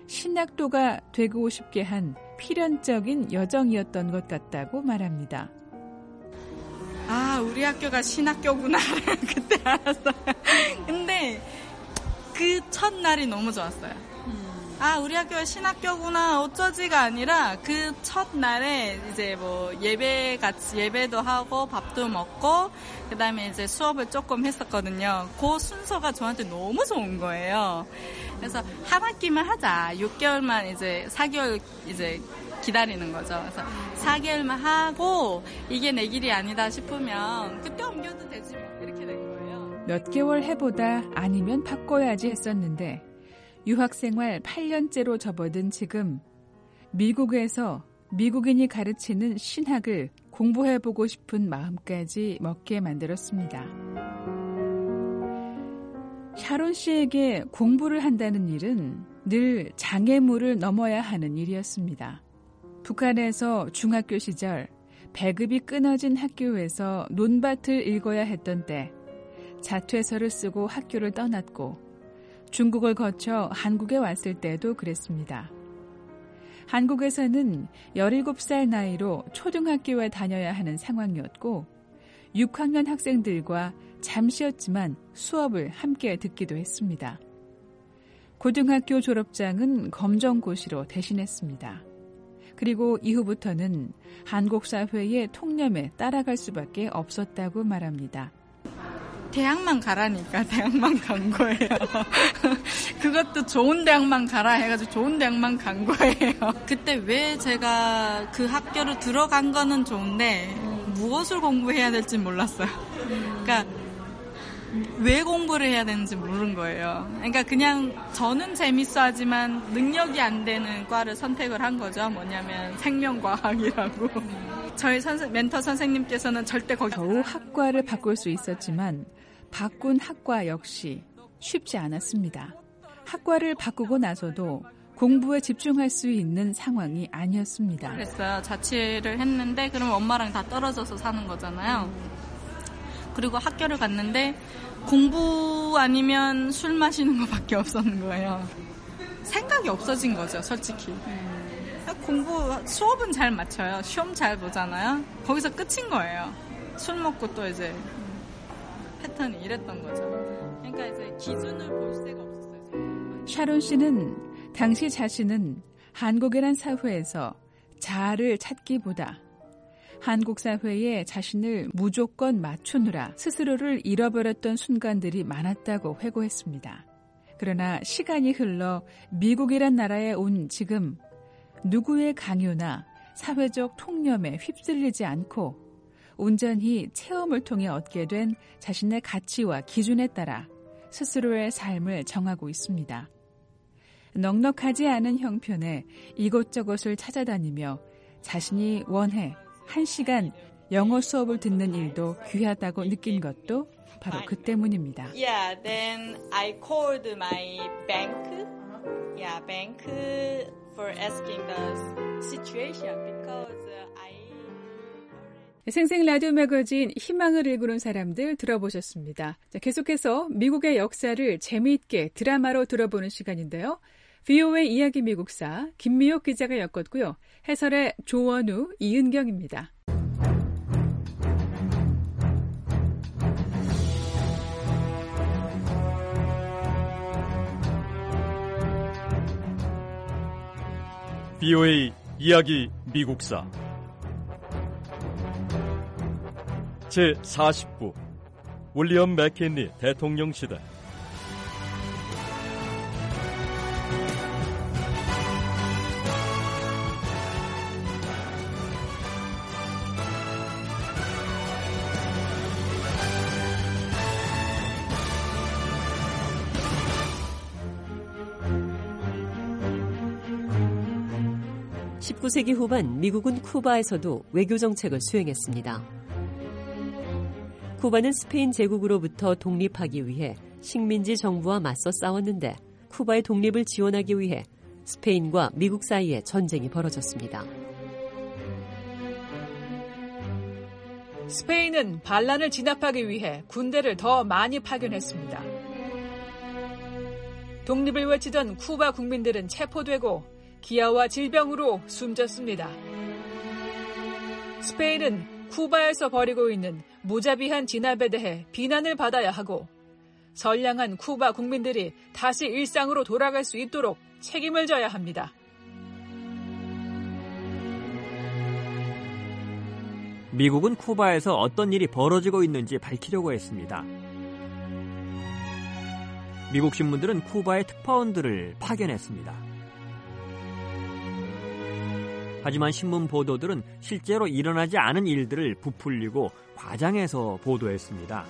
신학도가 되고 싶게 한 필연적인 여정이었던 것 같다고 말합니다. 아, 우리 학교가 신학교구나를 그때 알았어요. 근데 그 첫날이 너무 좋았어요. 아, 우리 학교가 신학교구나 어쩌지가 아니라 그 첫날에 이제 뭐 예배도 하고 밥도 먹고 그다음에 이제 수업을 조금 했었거든요. 그 순서가 저한테 너무 좋은 거예요. 그래서 한 학기만 하자. 6개월만 이제 4개월 이제 기다리는 거죠. 그래서 4개월만 하고 이게 내 길이 아니다 싶으면 그때 옮겨도 되지 뭐 이렇게 된 거예요. 몇 개월 해보다 아니면 바꿔야지 했었는데 유학생활 8년째로 접어든 지금 미국에서 미국인이 가르치는 신학을 공부해보고 싶은 마음까지 먹게 만들었습니다. 샤론 씨에게 공부를 한다는 일은 늘 장애물을 넘어야 하는 일이었습니다. 북한에서 중학교 시절 배급이 끊어진 학교에서 논밭을 읽어야 했던 때 자퇴서를 쓰고 학교를 떠났고 중국을 거쳐 한국에 왔을 때도 그랬습니다. 한국에서는 17살 나이로 초등학교에 다녀야 하는 상황이었고 6학년 학생들과 잠시였지만 수업을 함께 듣기도 했습니다. 고등학교 졸업장은 검정고시로 대신했습니다. 그리고 이후부터는 한국 사회의 통념에 따라갈 수밖에 없었다고 말합니다. 대학만 가라니까 대학만 간 거예요. 그것도 좋은 대학만 가라 해가지고 좋은 대학만 간 거예요. 그때 왜 제가 그 학교로 들어간 거는 좋은데 무엇을 공부해야 될지 몰랐어요. 그러니까 왜 공부를 해야 되는지 모르는 거예요. 그러니까 그냥 저는 재밌어 하지만 능력이 안 되는 과를 선택을 한 거죠. 뭐냐면 생명과학이라고. 저희 멘토 선생님께서는 절대 거기 겨우 학과를 바꿀 수 있었지만 바꾼 학과 역시 쉽지 않았습니다. 학과를 바꾸고 나서도 공부에 집중할 수 있는 상황이 아니었습니다. 그랬어요. 자취를 했는데 그럼 엄마랑 다 떨어져서 사는 거잖아요. 그리고 학교를 갔는데 공부 아니면 술 마시는 것밖에 없었는 거예요. 생각이 없어진 거죠, 솔직히. 수업은 잘 맞춰요. 시험 잘 보잖아요. 거기서 끝인 거예요. 술 먹고 또 이제 패턴이 이랬던 거죠. 그러니까 이제 기준을 볼 새가 없었어요. 샤론 씨는 당시 자신은 한국이란 사회에서 자아를 찾기보다 한국 사회에 자신을 무조건 맞추느라 스스로를 잃어버렸던 순간들이 많았다고 회고했습니다. 그러나 시간이 흘러 미국이란 나라에 온 지금 누구의 강요나 사회적 통념에 휩쓸리지 않고 온전히 체험을 통해 얻게 된 자신의 가치와 기준에 따라 스스로의 삶을 정하고 있습니다. 넉넉하지 않은 형편에 이곳저곳을 찾아다니며 자신이 원해 1시간 영어 수업을 듣는 일도 귀하다고 느낀 것도 바로 그 때문입니다. Yeah, then I called my bank. Yeah, bank for asking the situation because I 생생 라디오 매거진 희망을 일구는 사람들 들어보셨습니다. 자, 계속해서 미국의 역사를 재미있게 드라마로 들어보는 시간인데요. VOA 이야기 미국사 김미옥 기자가 엮었고요. 해설의 조원우, 이은경입니다. VOA 이야기 미국사 제49 윌리엄 맥킨리 대통령 시대 (19세기) 후반 미국은 쿠바에서도 외교 정책을 수행했습니다. 쿠바는 스페인 제국으로부터 독립하기 위해 식민지 정부와 맞서 싸웠는데 쿠바의 독립을 지원하기 위해 스페인과 미국 사이에 전쟁이 벌어졌습니다. 스페인은 반란을 진압하기 위해 군대를 더 많이 파견했습니다. 독립을 외치던 쿠바 국민들은 체포되고 기아와 질병으로 숨졌습니다. 스페인은 쿠바에서 벌이고 있는 무자비한 진압에 대해 비난을 받아야 하고 선량한 쿠바 국민들이 다시 일상으로 돌아갈 수 있도록 책임을 져야 합니다. 미국은 쿠바에서 어떤 일이 벌어지고 있는지 밝히려고 했습니다. 미국 신문들은 쿠바의 특파원들을 파견했습니다. 하지만 신문 보도들은 실제로 일어나지 않은 일들을 부풀리고 과장해서 보도했습니다.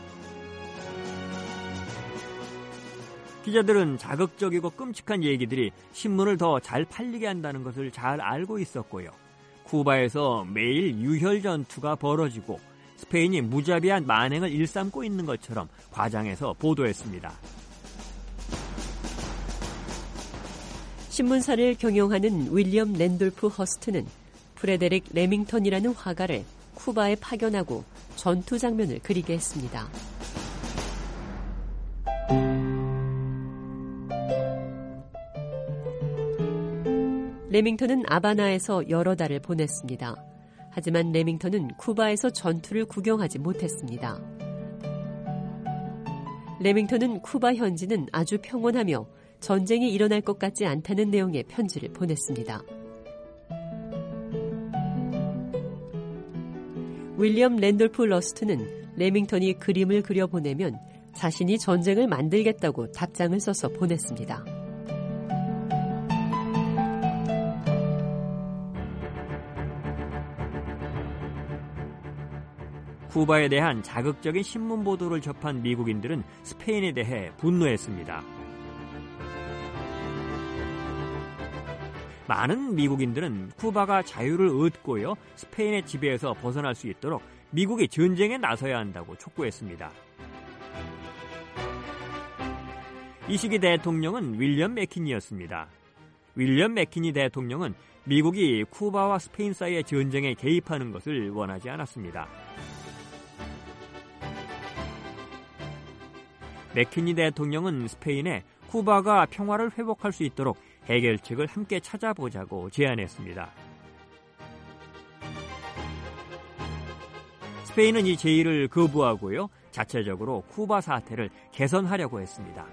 기자들은 자극적이고 끔찍한 얘기들이 신문을 더 잘 팔리게 한다는 것을 잘 알고 있었고요. 쿠바에서 매일 유혈 전투가 벌어지고 스페인이 무자비한 만행을 일삼고 있는 것처럼 과장해서 보도했습니다. 신문사를 경영하는 윌리엄 랜돌프 허스트는 프레데릭 레밍턴이라는 화가를 쿠바에 파견하고 전투 장면을 그리게 했습니다. 레밍턴은 아바나에서 여러 달을 보냈습니다. 하지만 레밍턴은 쿠바에서 전투를 구경하지 못했습니다. 레밍턴은 쿠바 현지는 아주 평온하며 전쟁이 일어날 것 같지 않다는 내용의 편지를 보냈습니다. 윌리엄 랜돌프 러스트는 레밍턴이 그림을 그려보내면 자신이 전쟁을 만들겠다고 답장을 써서 보냈습니다. 쿠바에 대한 자극적인 신문 보도를 접한 미국인들은 스페인에 대해 분노했습니다. 많은 미국인들은 쿠바가 자유를 얻고요, 스페인의 지배에서 벗어날 수 있도록 미국이 전쟁에 나서야 한다고 촉구했습니다. 이 시기 대통령은 윌리엄 맥키니였습니다. 윌리엄 맥키니 대통령은 미국이 쿠바와 스페인 사이의 전쟁에 개입하는 것을 원하지 않았습니다. 맥키니 대통령은 스페인에 쿠바가 평화를 회복할 수 있도록 해결책을 함께 찾아보자고 제안했습니다. 스페인은 이 제의를 거부하고요, 자체적으로 쿠바 사태를 개선하려고 했습니다.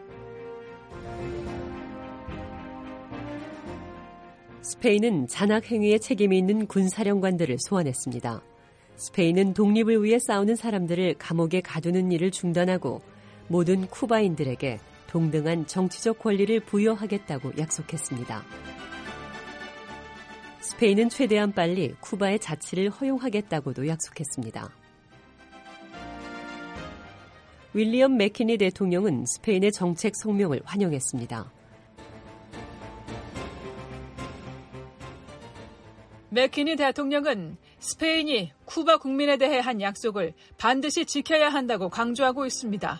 스페인은 잔악 행위에 책임이 있는 군사령관들을 소환했습니다. 스페인은 독립을 위해 싸우는 사람들을 감옥에 가두는 일을 중단하고 모든 쿠바인들에게 동등한 정치적 권리를 부여하겠다고 약속했습니다. 스페인은 최대한 빨리 쿠바의 자치를 허용하겠다고도 약속했습니다. 윌리엄 맥키니 대통령은 스페인의 정책 성명을 환영했습니다. 맥키니 대통령은 스페인이 쿠바 국민에 대해 한 약속을 반드시 지켜야 한다고 강조하고 있습니다.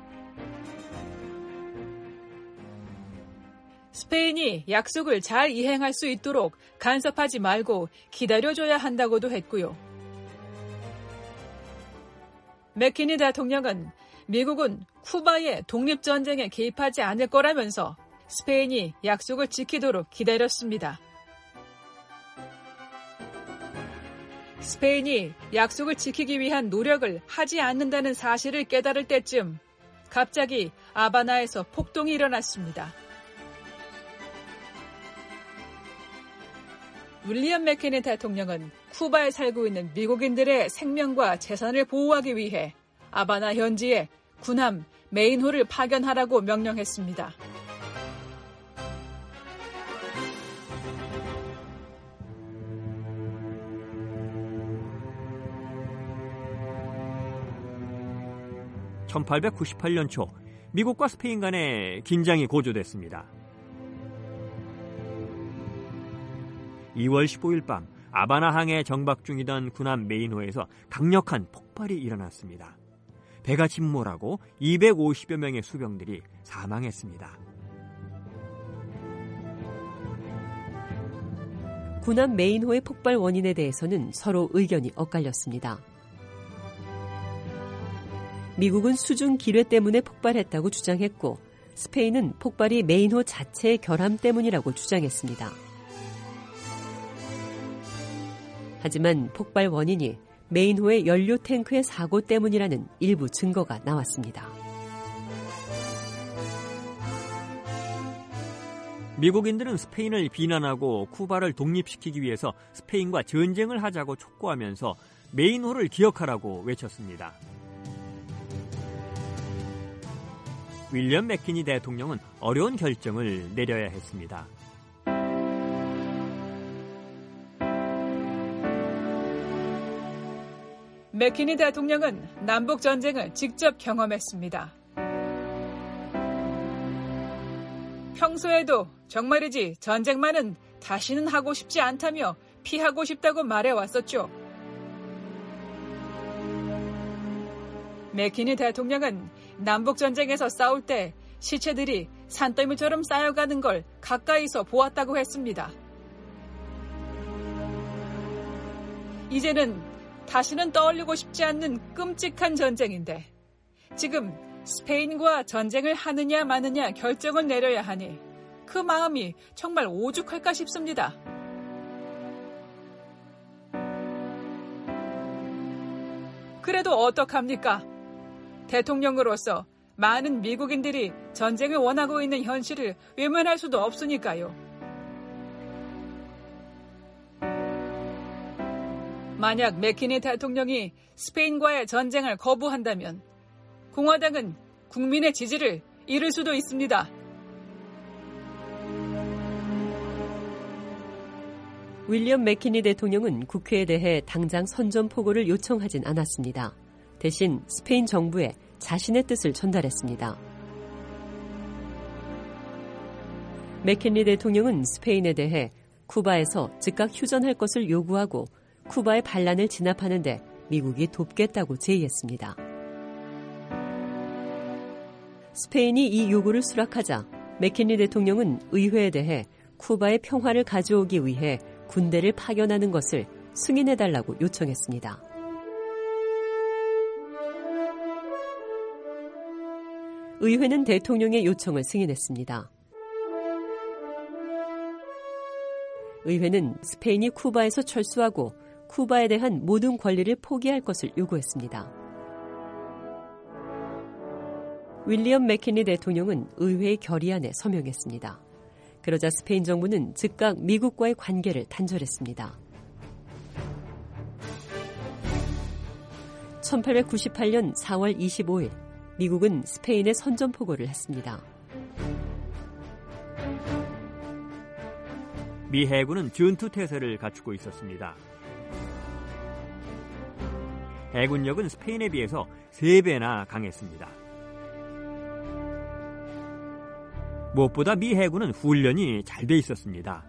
스페인이 약속을 잘 이행할 수 있도록 간섭하지 말고 기다려줘야 한다고도 했고요. 맥키니 대통령은 미국은 쿠바의 독립전쟁에 개입하지 않을 거라면서 스페인이 약속을 지키도록 기다렸습니다. 스페인이 약속을 지키기 위한 노력을 하지 않는다는 사실을 깨달을 때쯤 갑자기 아바나에서 폭동이 일어났습니다. 윌리엄 맥키니 대통령은 쿠바에 살고 있는 미국인들의 생명과 재산을 보호하기 위해 아바나 현지에 군함 메인호를 파견하라고 명령했습니다. (1898년) 초 미국과 스페인 간의 긴장이 고조됐습니다. 2월 15일 밤 아바나항에 정박 중이던 군함 메인호에서 강력한 폭발이 일어났습니다. 배가 침몰하고 250여 명의 수병들이 사망했습니다. 군함 메인호의 폭발 원인에 대해서는 서로 의견이 엇갈렸습니다. 미국은 수중 기뢰 때문에 폭발했다고 주장했고 스페인은 폭발이 메인호 자체의 결함 때문이라고 주장했습니다. 하지만 폭발 원인이 메인호의 연료 탱크의 사고 때문이라는 일부 증거가 나왔습니다. 미국인들은 스페인을 비난하고 쿠바를 독립시키기 위해서 스페인과 전쟁을 하자고 촉구하면서 메인호를 기억하라고 외쳤습니다. 윌리엄 맥키니 대통령은 어려운 결정을 내려야 했습니다. 맥키니 대통령은 남북전쟁을 직접 경험했습니다. 평소에도 정말이지 전쟁만은 다시는 하고 싶지 않다며 피하고 싶다고 말해왔었죠. 맥키니 대통령은 남북전쟁에서 싸울 때 시체들이 산더미처럼 쌓여가는 걸 가까이서 보았다고 했습니다. 이제는 다시는 떠올리고 싶지 않는 끔찍한 전쟁인데 지금 스페인과 전쟁을 하느냐 마느냐 결정을 내려야 하니 그 마음이 정말 오죽할까 싶습니다. 그래도 어떡합니까? 대통령으로서 많은 미국인들이 전쟁을 원하고 있는 현실을 외면할 수도 없으니까요. 만약 맥키니 대통령이 스페인과의 전쟁을 거부한다면 공화당은 국민의 지지를 잃을 수도 있습니다. 윌리엄 맥키니 대통령은 국회에 대해 당장 선전포고를 요청하진 않았습니다. 대신 스페인 정부에 자신의 뜻을 전달했습니다. 맥키니 대통령은 스페인에 대해 쿠바에서 즉각 휴전할 것을 요구하고 쿠바의 반란을 진압하는 데 미국이 돕겠다고 제의했습니다. 스페인이 이 요구를 수락하자 맥키니 대통령은 의회에 대해 쿠바의 평화를 가져오기 위해 군대를 파견하는 것을 승인해달라고 요청했습니다. 의회는 대통령의 요청을 승인했습니다. 의회는 스페인이 쿠바에서 철수하고 쿠바에 대한 모든 권리를 포기할 것을 요구했습니다. 윌리엄 맥키니 대통령은 의회의 결의안에 서명했습니다. 그러자 스페인 정부는 즉각 미국과의 관계를 단절했습니다. 1898년 4월 25일 미국은 스페인에 선전포고를 했습니다. 미 해군은 전투태세를 갖추고 있었습니다. 해군력은 스페인에 비해서 3배나 강했습니다. 무엇보다 미 해군은 훈련이 잘 돼 있었습니다.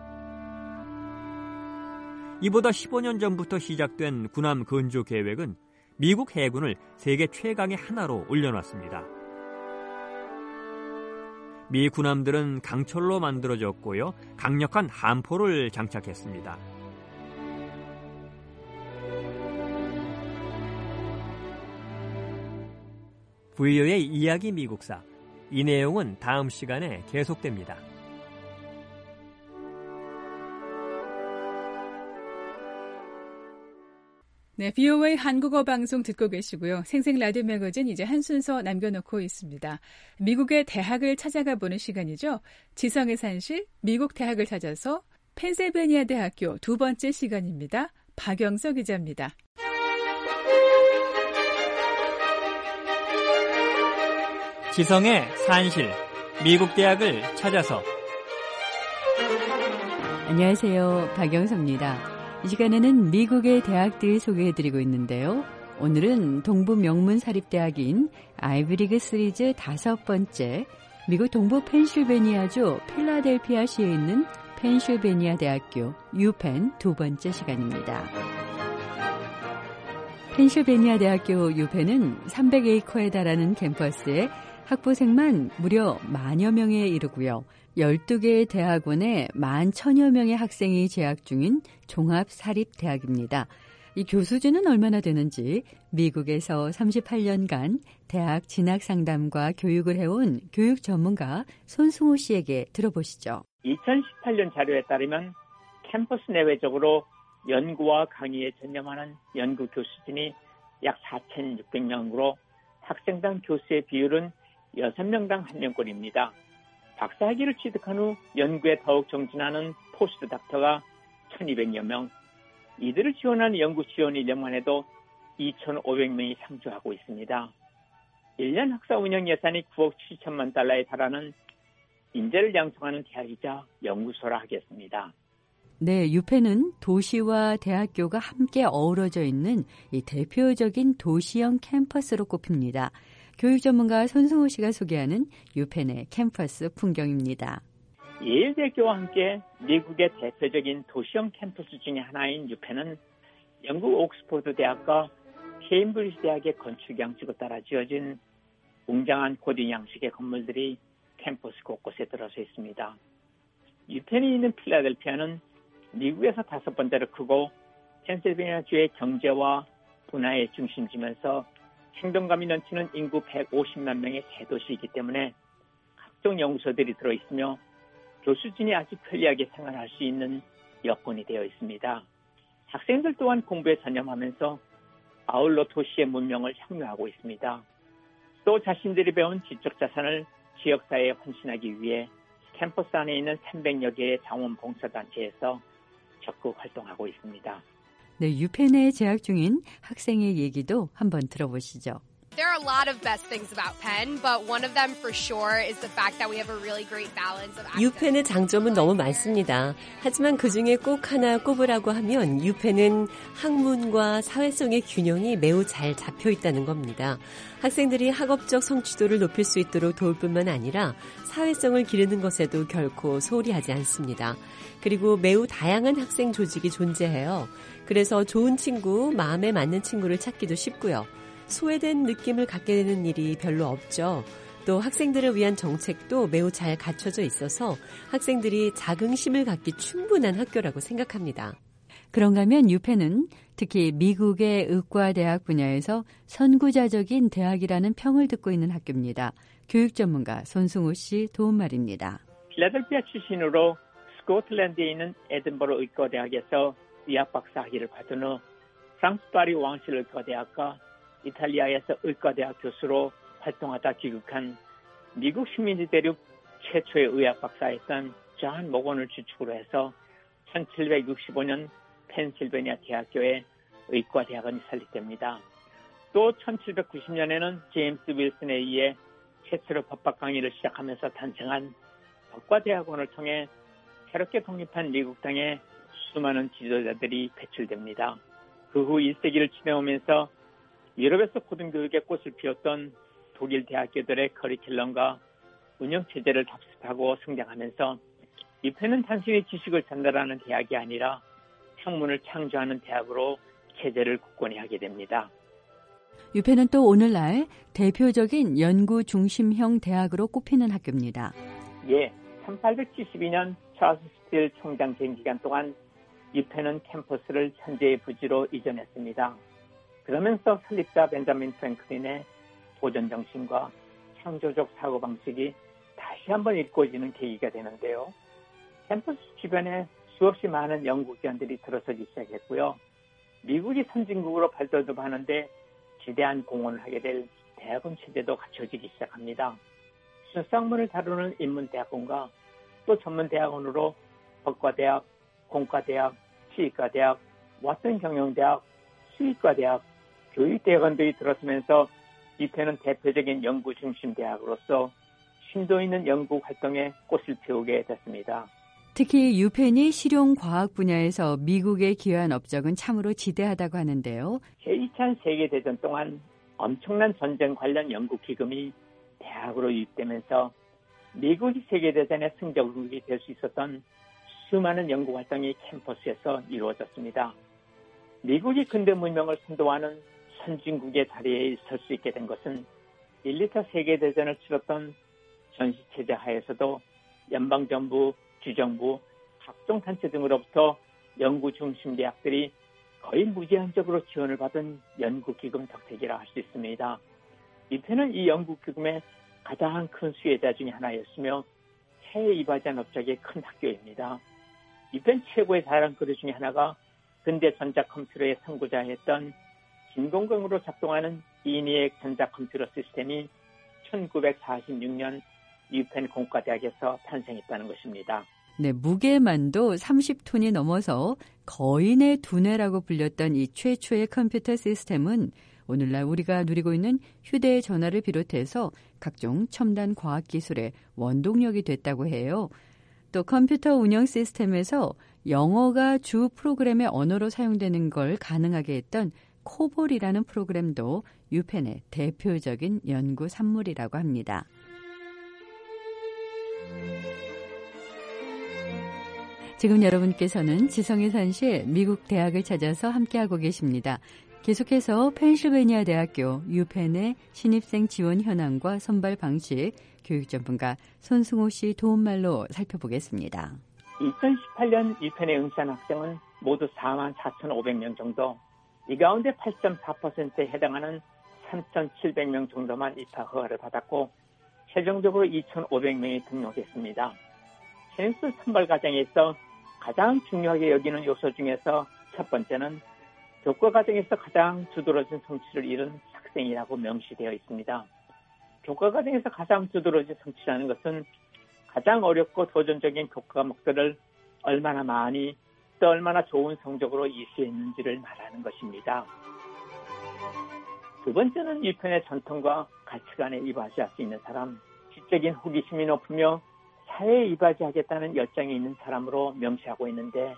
이보다 15년 전부터 시작된 군함 건조 계획은 미국 해군을 세계 최강의 하나로 올려놨습니다. 미 군함들은 강철로 만들어졌고요. 강력한 함포를 장착했습니다. VOA의 이야기 미국사. 이 내용은 다음 시간에 계속됩니다. 네, VOA 한국어 방송 듣고 계시고요. 생생 라디오 매거진 이제 한 순서 남겨놓고 있습니다. 미국의 대학을 찾아가 보는 시간이죠. 지성의 산실, 미국 대학을 찾아서 펜실베니아 대학교 두 번째 시간입니다. 박영서 기자입니다. 지성의 산실, 미국 대학을 찾아서. 안녕하세요. 박영서입니다. 이 시간에는 미국의 대학들 소개해드리고 있는데요. 오늘은 동부 명문 사립대학인 아이비리그 시리즈 5번째, 미국 동부 펜실베니아주 필라델피아시에 있는 펜실베니아 대학교 유펜 2번째 시간입니다. 펜실베니아 대학교 유펜은 300에이커에 달하는 캠퍼스에 학부생만 무려 10,000여 명에 이르고요. 12개의 대학원에 10,000여 명의 학생이 재학 중인 종합사립대학입니다. 이 교수진은 얼마나 되는지 미국에서 38년간 대학 진학 상담과 교육을 해온 교육 전문가 손승호 씨에게 들어보시죠. 2018년 자료에 따르면 캠퍼스 내외적으로 연구와 강의에 전념하는 연구 교수진이 약 4,600명으로 학생당 교수의 비율은 6명당 1명꼴입니다. 박사학위를 취득한 후 연구에 더욱 정진하는 포스트 닥터가 1,200여 명, 이들을 지원하는 연구 지원 인력만 해도 2,500명이 상주하고 있습니다. 1년 학사 운영 예산이 9억 7천만 달러에 달하는 인재를 양성하는 대학이자 연구소라 하겠습니다. 네, 유펜은 도시와 대학교가 함께 어우러져 있는 이 대표적인 도시형 캠퍼스로 꼽힙니다. 교육 전문가 손승호 씨가 소개하는 유펜의 캠퍼스 풍경입니다. 예일대학교와 함께 미국의 대표적인 도시형 캠퍼스 중에 하나인 유펜은 영국 옥스퍼드 대학과 케임브리지 대학의 건축 양식으로 따라 지어진 웅장한 고딩 양식의 건물들이 캠퍼스 곳곳에 들어서 있습니다. 유펜이 있는 필라델피아는 미국에서 5번째로 크고 펜실베니아주의 경제와 문화의 중심지면서 행동감이 넘치는 인구 150만 명의 대도시이기 때문에 각종 연구소들이 들어있으며 교수진이 아주 편리하게 생활할 수 있는 여건이 되어 있습니다. 학생들 또한 공부에 전념하면서 아울러 도시의 문명을 향유하고 있습니다. 또 자신들이 배운 지적 자산을 지역사회에 헌신하기 위해 캠퍼스 안에 있는 300여 개의 자원봉사단체에서 적극 활동하고 있습니다. 네, 유펜에 재학 중인 학생의 얘기도 한번 들어보시죠. There are a lot of best things about Penn, but one of them for sure is the fact that we have a really great balance of access. 유펜의 장점은 너무 많습니다. 하지만 그중에 꼭 하나 꼽으라고 하면 유펜은 학문과 사회성의 균형이 매우 잘 잡혀 있다는 겁니다. 학생들이 학업적 성취도를 높일 수 있도록 도울 뿐만 아니라 사회성을 기르는 것에도 결코 소홀히 하지 않습니다. 그리고 매우 다양한 학생 조직이 존재해요. 그래서 좋은 친구, 마음에 맞는 친구를 찾기도 쉽고요. 소외된 느낌을 갖게 되는 일이 별로 없죠. 또 학생들을 위한 정책도 매우 잘 갖춰져 있어서 학생들이 자긍심을 갖기 충분한 학교라고 생각합니다. 그런가 하면 유펜은 특히 미국의 의과대학 분야에서 선구자적인 대학이라는 평을 듣고 있는 학교입니다. 교육 전문가 손승호 씨 도움말입니다. 필라델피아 출신으로 스코틀랜드에 있는 에든버러 의과대학에서 의학 박사 학위를 받은 후 프랑스 파리 왕실 의과대학과 이탈리아에서 의과대학 교수로 활동하다 귀국한 미국 식민지 대륙 최초의 의학 박사였던 존 모건을 주축으로 해서 1765년 펜실베니아 대학교에 의과대학원이 설립됩니다. 또 1790년에는 제임스 윌슨에 의해 최초로 법학 강의를 시작하면서 탄생한 법과대학원을 통해 새롭게 독립한 미국 땅에 수많은 지도자들이 배출됩니다. 그 후 1세기를 지내오면서 유럽에서 고등교육의 꽃을 피웠던 독일 대학교들의 커리큘럼과 운영체제를 답습하고 성장하면서 유펜은 단순히 지식을 전달하는 대학이 아니라 학문을 창조하는 대학으로 체제를 굳건히 하게 됩니다. 유펜은 또 오늘날 대표적인 연구 중심형 대학으로 꼽히는 학교입니다. 예, 1872년 찰스 스틸 총장 재임 기간 동안 유펜은 캠퍼스를 현재의 부지로 이전했습니다. 그러면서 설립자 벤자민 프랭클린의 도전 정신과 창조적 사고방식이 다시 한번 일궈지는 계기가 되는데요. 캠퍼스 주변에 수없이 많은 연구기관들이 들어서기 시작했고요. 미국이 선진국으로 발돋움하는데 지대한 공헌을 하게 될 대학원 체제도 갖춰지기 시작합니다. 순수학문을 다루는 인문대학원과 또 전문대학원으로 법과대학, 공과대학, 치의과대학, 왓슨 경영대학, 수의과대학, 교육대학원들이 들어서면서 유펜은 대표적인 연구 중심 대학으로서 심도 있는 연구 활동에 꽃을 피우게 됐습니다. 특히 유펜이 실용과학 분야에서 미국에 기여한 업적은 참으로 지대하다고 하는데요. 제2차 세계대전 동안 엄청난 전쟁 관련 연구 기금이 대학으로 유입되면서 미국이 세계대전의 승전국이 될 수 있었던 수많은 연구 활동이 캠퍼스에서 이루어졌습니다. 미국이 근대 문명을 선도하는 선진국의 자리에 설 수 있게 된 것은 1, 2차 세계대전을 치렀던 전시체제 하에서도 연방정부, 주정부, 각종 단체 등으로부터 연구 중심 대학들이 거의 무제한적으로 지원을 받은 연구기금 덕택이라 할 수 있습니다. 유펜은 이 연구기금의 가장 큰 수혜자 중에 하나였으며 해외 이바지한 업적의 큰 학교입니다. 유펜 최고의 자랑거리 중에 하나가 근대 전자컴퓨터의 선구자였던 진공광으로 작동하는 이니액 전자컴퓨터 시스템이 1946년 유펜 공과대학에서 탄생했다는 것입니다. 네, 무게만도 30톤이 넘어서 거인의 두뇌라고 불렸던 이 최초의 컴퓨터 시스템은 오늘날 우리가 누리고 있는 휴대전화를 비롯해서 각종 첨단 과학기술의 원동력이 됐다고 해요. 또 컴퓨터 운영 시스템에서 영어가 주 프로그램의 언어로 사용되는 걸 가능하게 했던 코볼이라는 프로그램도 유펜의 대표적인 연구 산물이라고 합니다. 지금 여러분께서는 지성의 산실 미국 대학을 찾아서 함께하고 계십니다. 계속해서 펜실베니아 대학교 유펜의 신입생 지원 현황과 선발 방식 교육 전문가 손승호 씨 도움말로 살펴보겠습니다. 2018년 유펜에 응시한 학생은 모두 44,500명 정도, 이 가운데 8.4%에 해당하는 3,700명 정도만 입학 허가를 받았고 최종적으로 2,500명이 등록했습니다. 신입생 선발 과정에서 가장 중요하게 여기는 요소 중에서 첫 번째는 교과 과정에서 가장 두드러진 성취를 이룬 학생이라고 명시되어 있습니다. 교과 과정에서 가장 두드러진 성취라는 것은 가장 어렵고 도전적인 교과 과목들을 얼마나 많이 또 얼마나 좋은 성적으로 이수했는지를 말하는 것입니다. 두 번째는 유펜의 전통과 가치관에 이바지할 수 있는 사람, 지적인 호기심이 높으며 사회에 이바지하겠다는 열정이 있는 사람으로 명시하고 있는데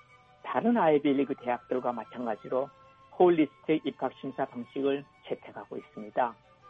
다른 아이비리그 대학들과 마찬가지로 홀리스틱 입학 심사 방식을 채택하고 있습니다.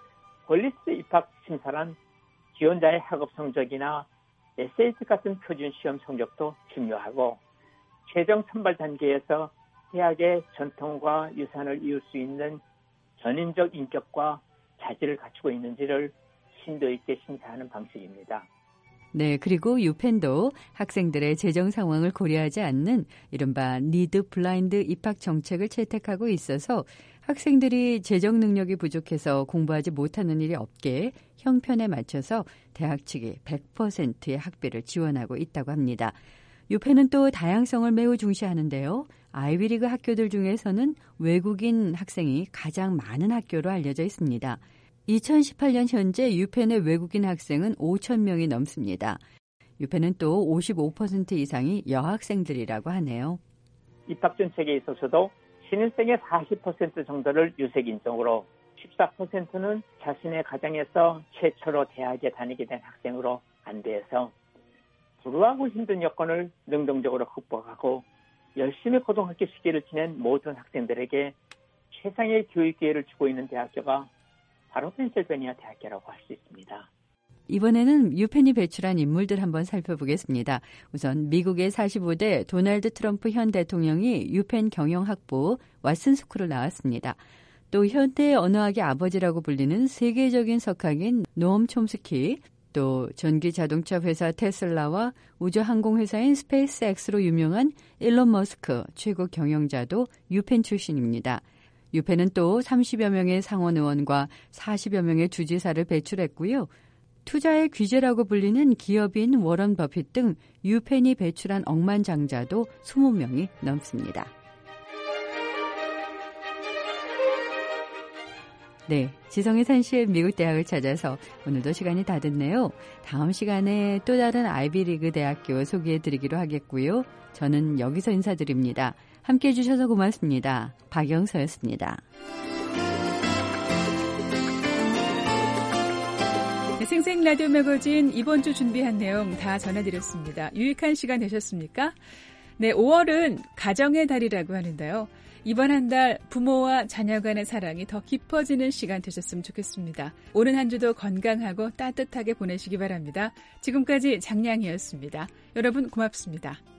홀리스틱 입학 심사란 지원자의 학업 성적이나 SAT 같은 표준 시험 성적도 중요하고 최종 선발 단계에서 대학의 전통과 유산을 이을 수 있는 전인적 인격과 자질을 갖추고 있는지를 심도 있게 심사하는 방식입니다. 네, 그리고 유펜도 학생들의 재정 상황을 고려하지 않는 이른바 니드 블라인드 입학 정책을 채택하고 있어서 학생들이 재정 능력이 부족해서 공부하지 못하는 일이 없게 형편에 맞춰서 대학 측이 100%의 학비를 지원하고 있다고 합니다. 유펜은 또 다양성을 매우 중시하는데요. 아이비리그 학교들 중에서는 외국인 학생이 가장 많은 학교로 알려져 있습니다. 2018년 현재 유펜의 외국인 학생은 5,000명이 넘습니다. 유펜은 또 55% 이상이 여학생들이라고 하네요. 입학 정책에 있어서도 신입생의 40% 정도를 유색 인종으로 14%는 자신의 가정에서 최초로 대학에 다니게 된 학생으로 안대해서 불우하고 힘든 여건을 능동적으로 극복하고 열심히 고등학교 시기를 지낸 모든 학생들에게 최상의 교육 기회를 주고 있는 대학교가 바로 펜실베니아 대학교라고 할 수 있습니다. 이번에는 유펜이 배출한 인물들 한번 살펴보겠습니다. 우선 미국의 45대 도널드 트럼프 현 대통령이 유펜 경영학부 왓슨 스쿨을 나왔습니다. 또 현대 언어학의 아버지라고 불리는 세계적인 석학인 노엄 촘스키, 또 전기 자동차 회사 테슬라와 우주항공회사인 스페이스X로 유명한 일론 머스크 최고 경영자도 유펜 출신입니다. 유펜은 또 30여 명의 상원 의원과 40여 명의 주지사를 배출했고요. 투자의 귀재라고 불리는 기업인 워런 버핏 등 유펜이 배출한 억만장자도 20명이 넘습니다. 네, 지성의 산실 미국 대학을 찾아서 오늘도 시간이 다 됐네요. 다음 시간에 또 다른 아이비리그 대학교 소개해드리기로 하겠고요. 저는 여기서 인사드립니다. 함께해 주셔서 고맙습니다. 박영서였습니다. 생생 라디오 매거진 이번 주 준비한 내용 다 전해드렸습니다. 유익한 시간 되셨습니까? 네, 5월은 가정의 달이라고 하는데요. 이번 한 달 부모와 자녀 간의 사랑이 더 깊어지는 시간 되셨으면 좋겠습니다. 오는 한 주도 건강하고 따뜻하게 보내시기 바랍니다. 지금까지 장량이었습니다. 여러분 고맙습니다.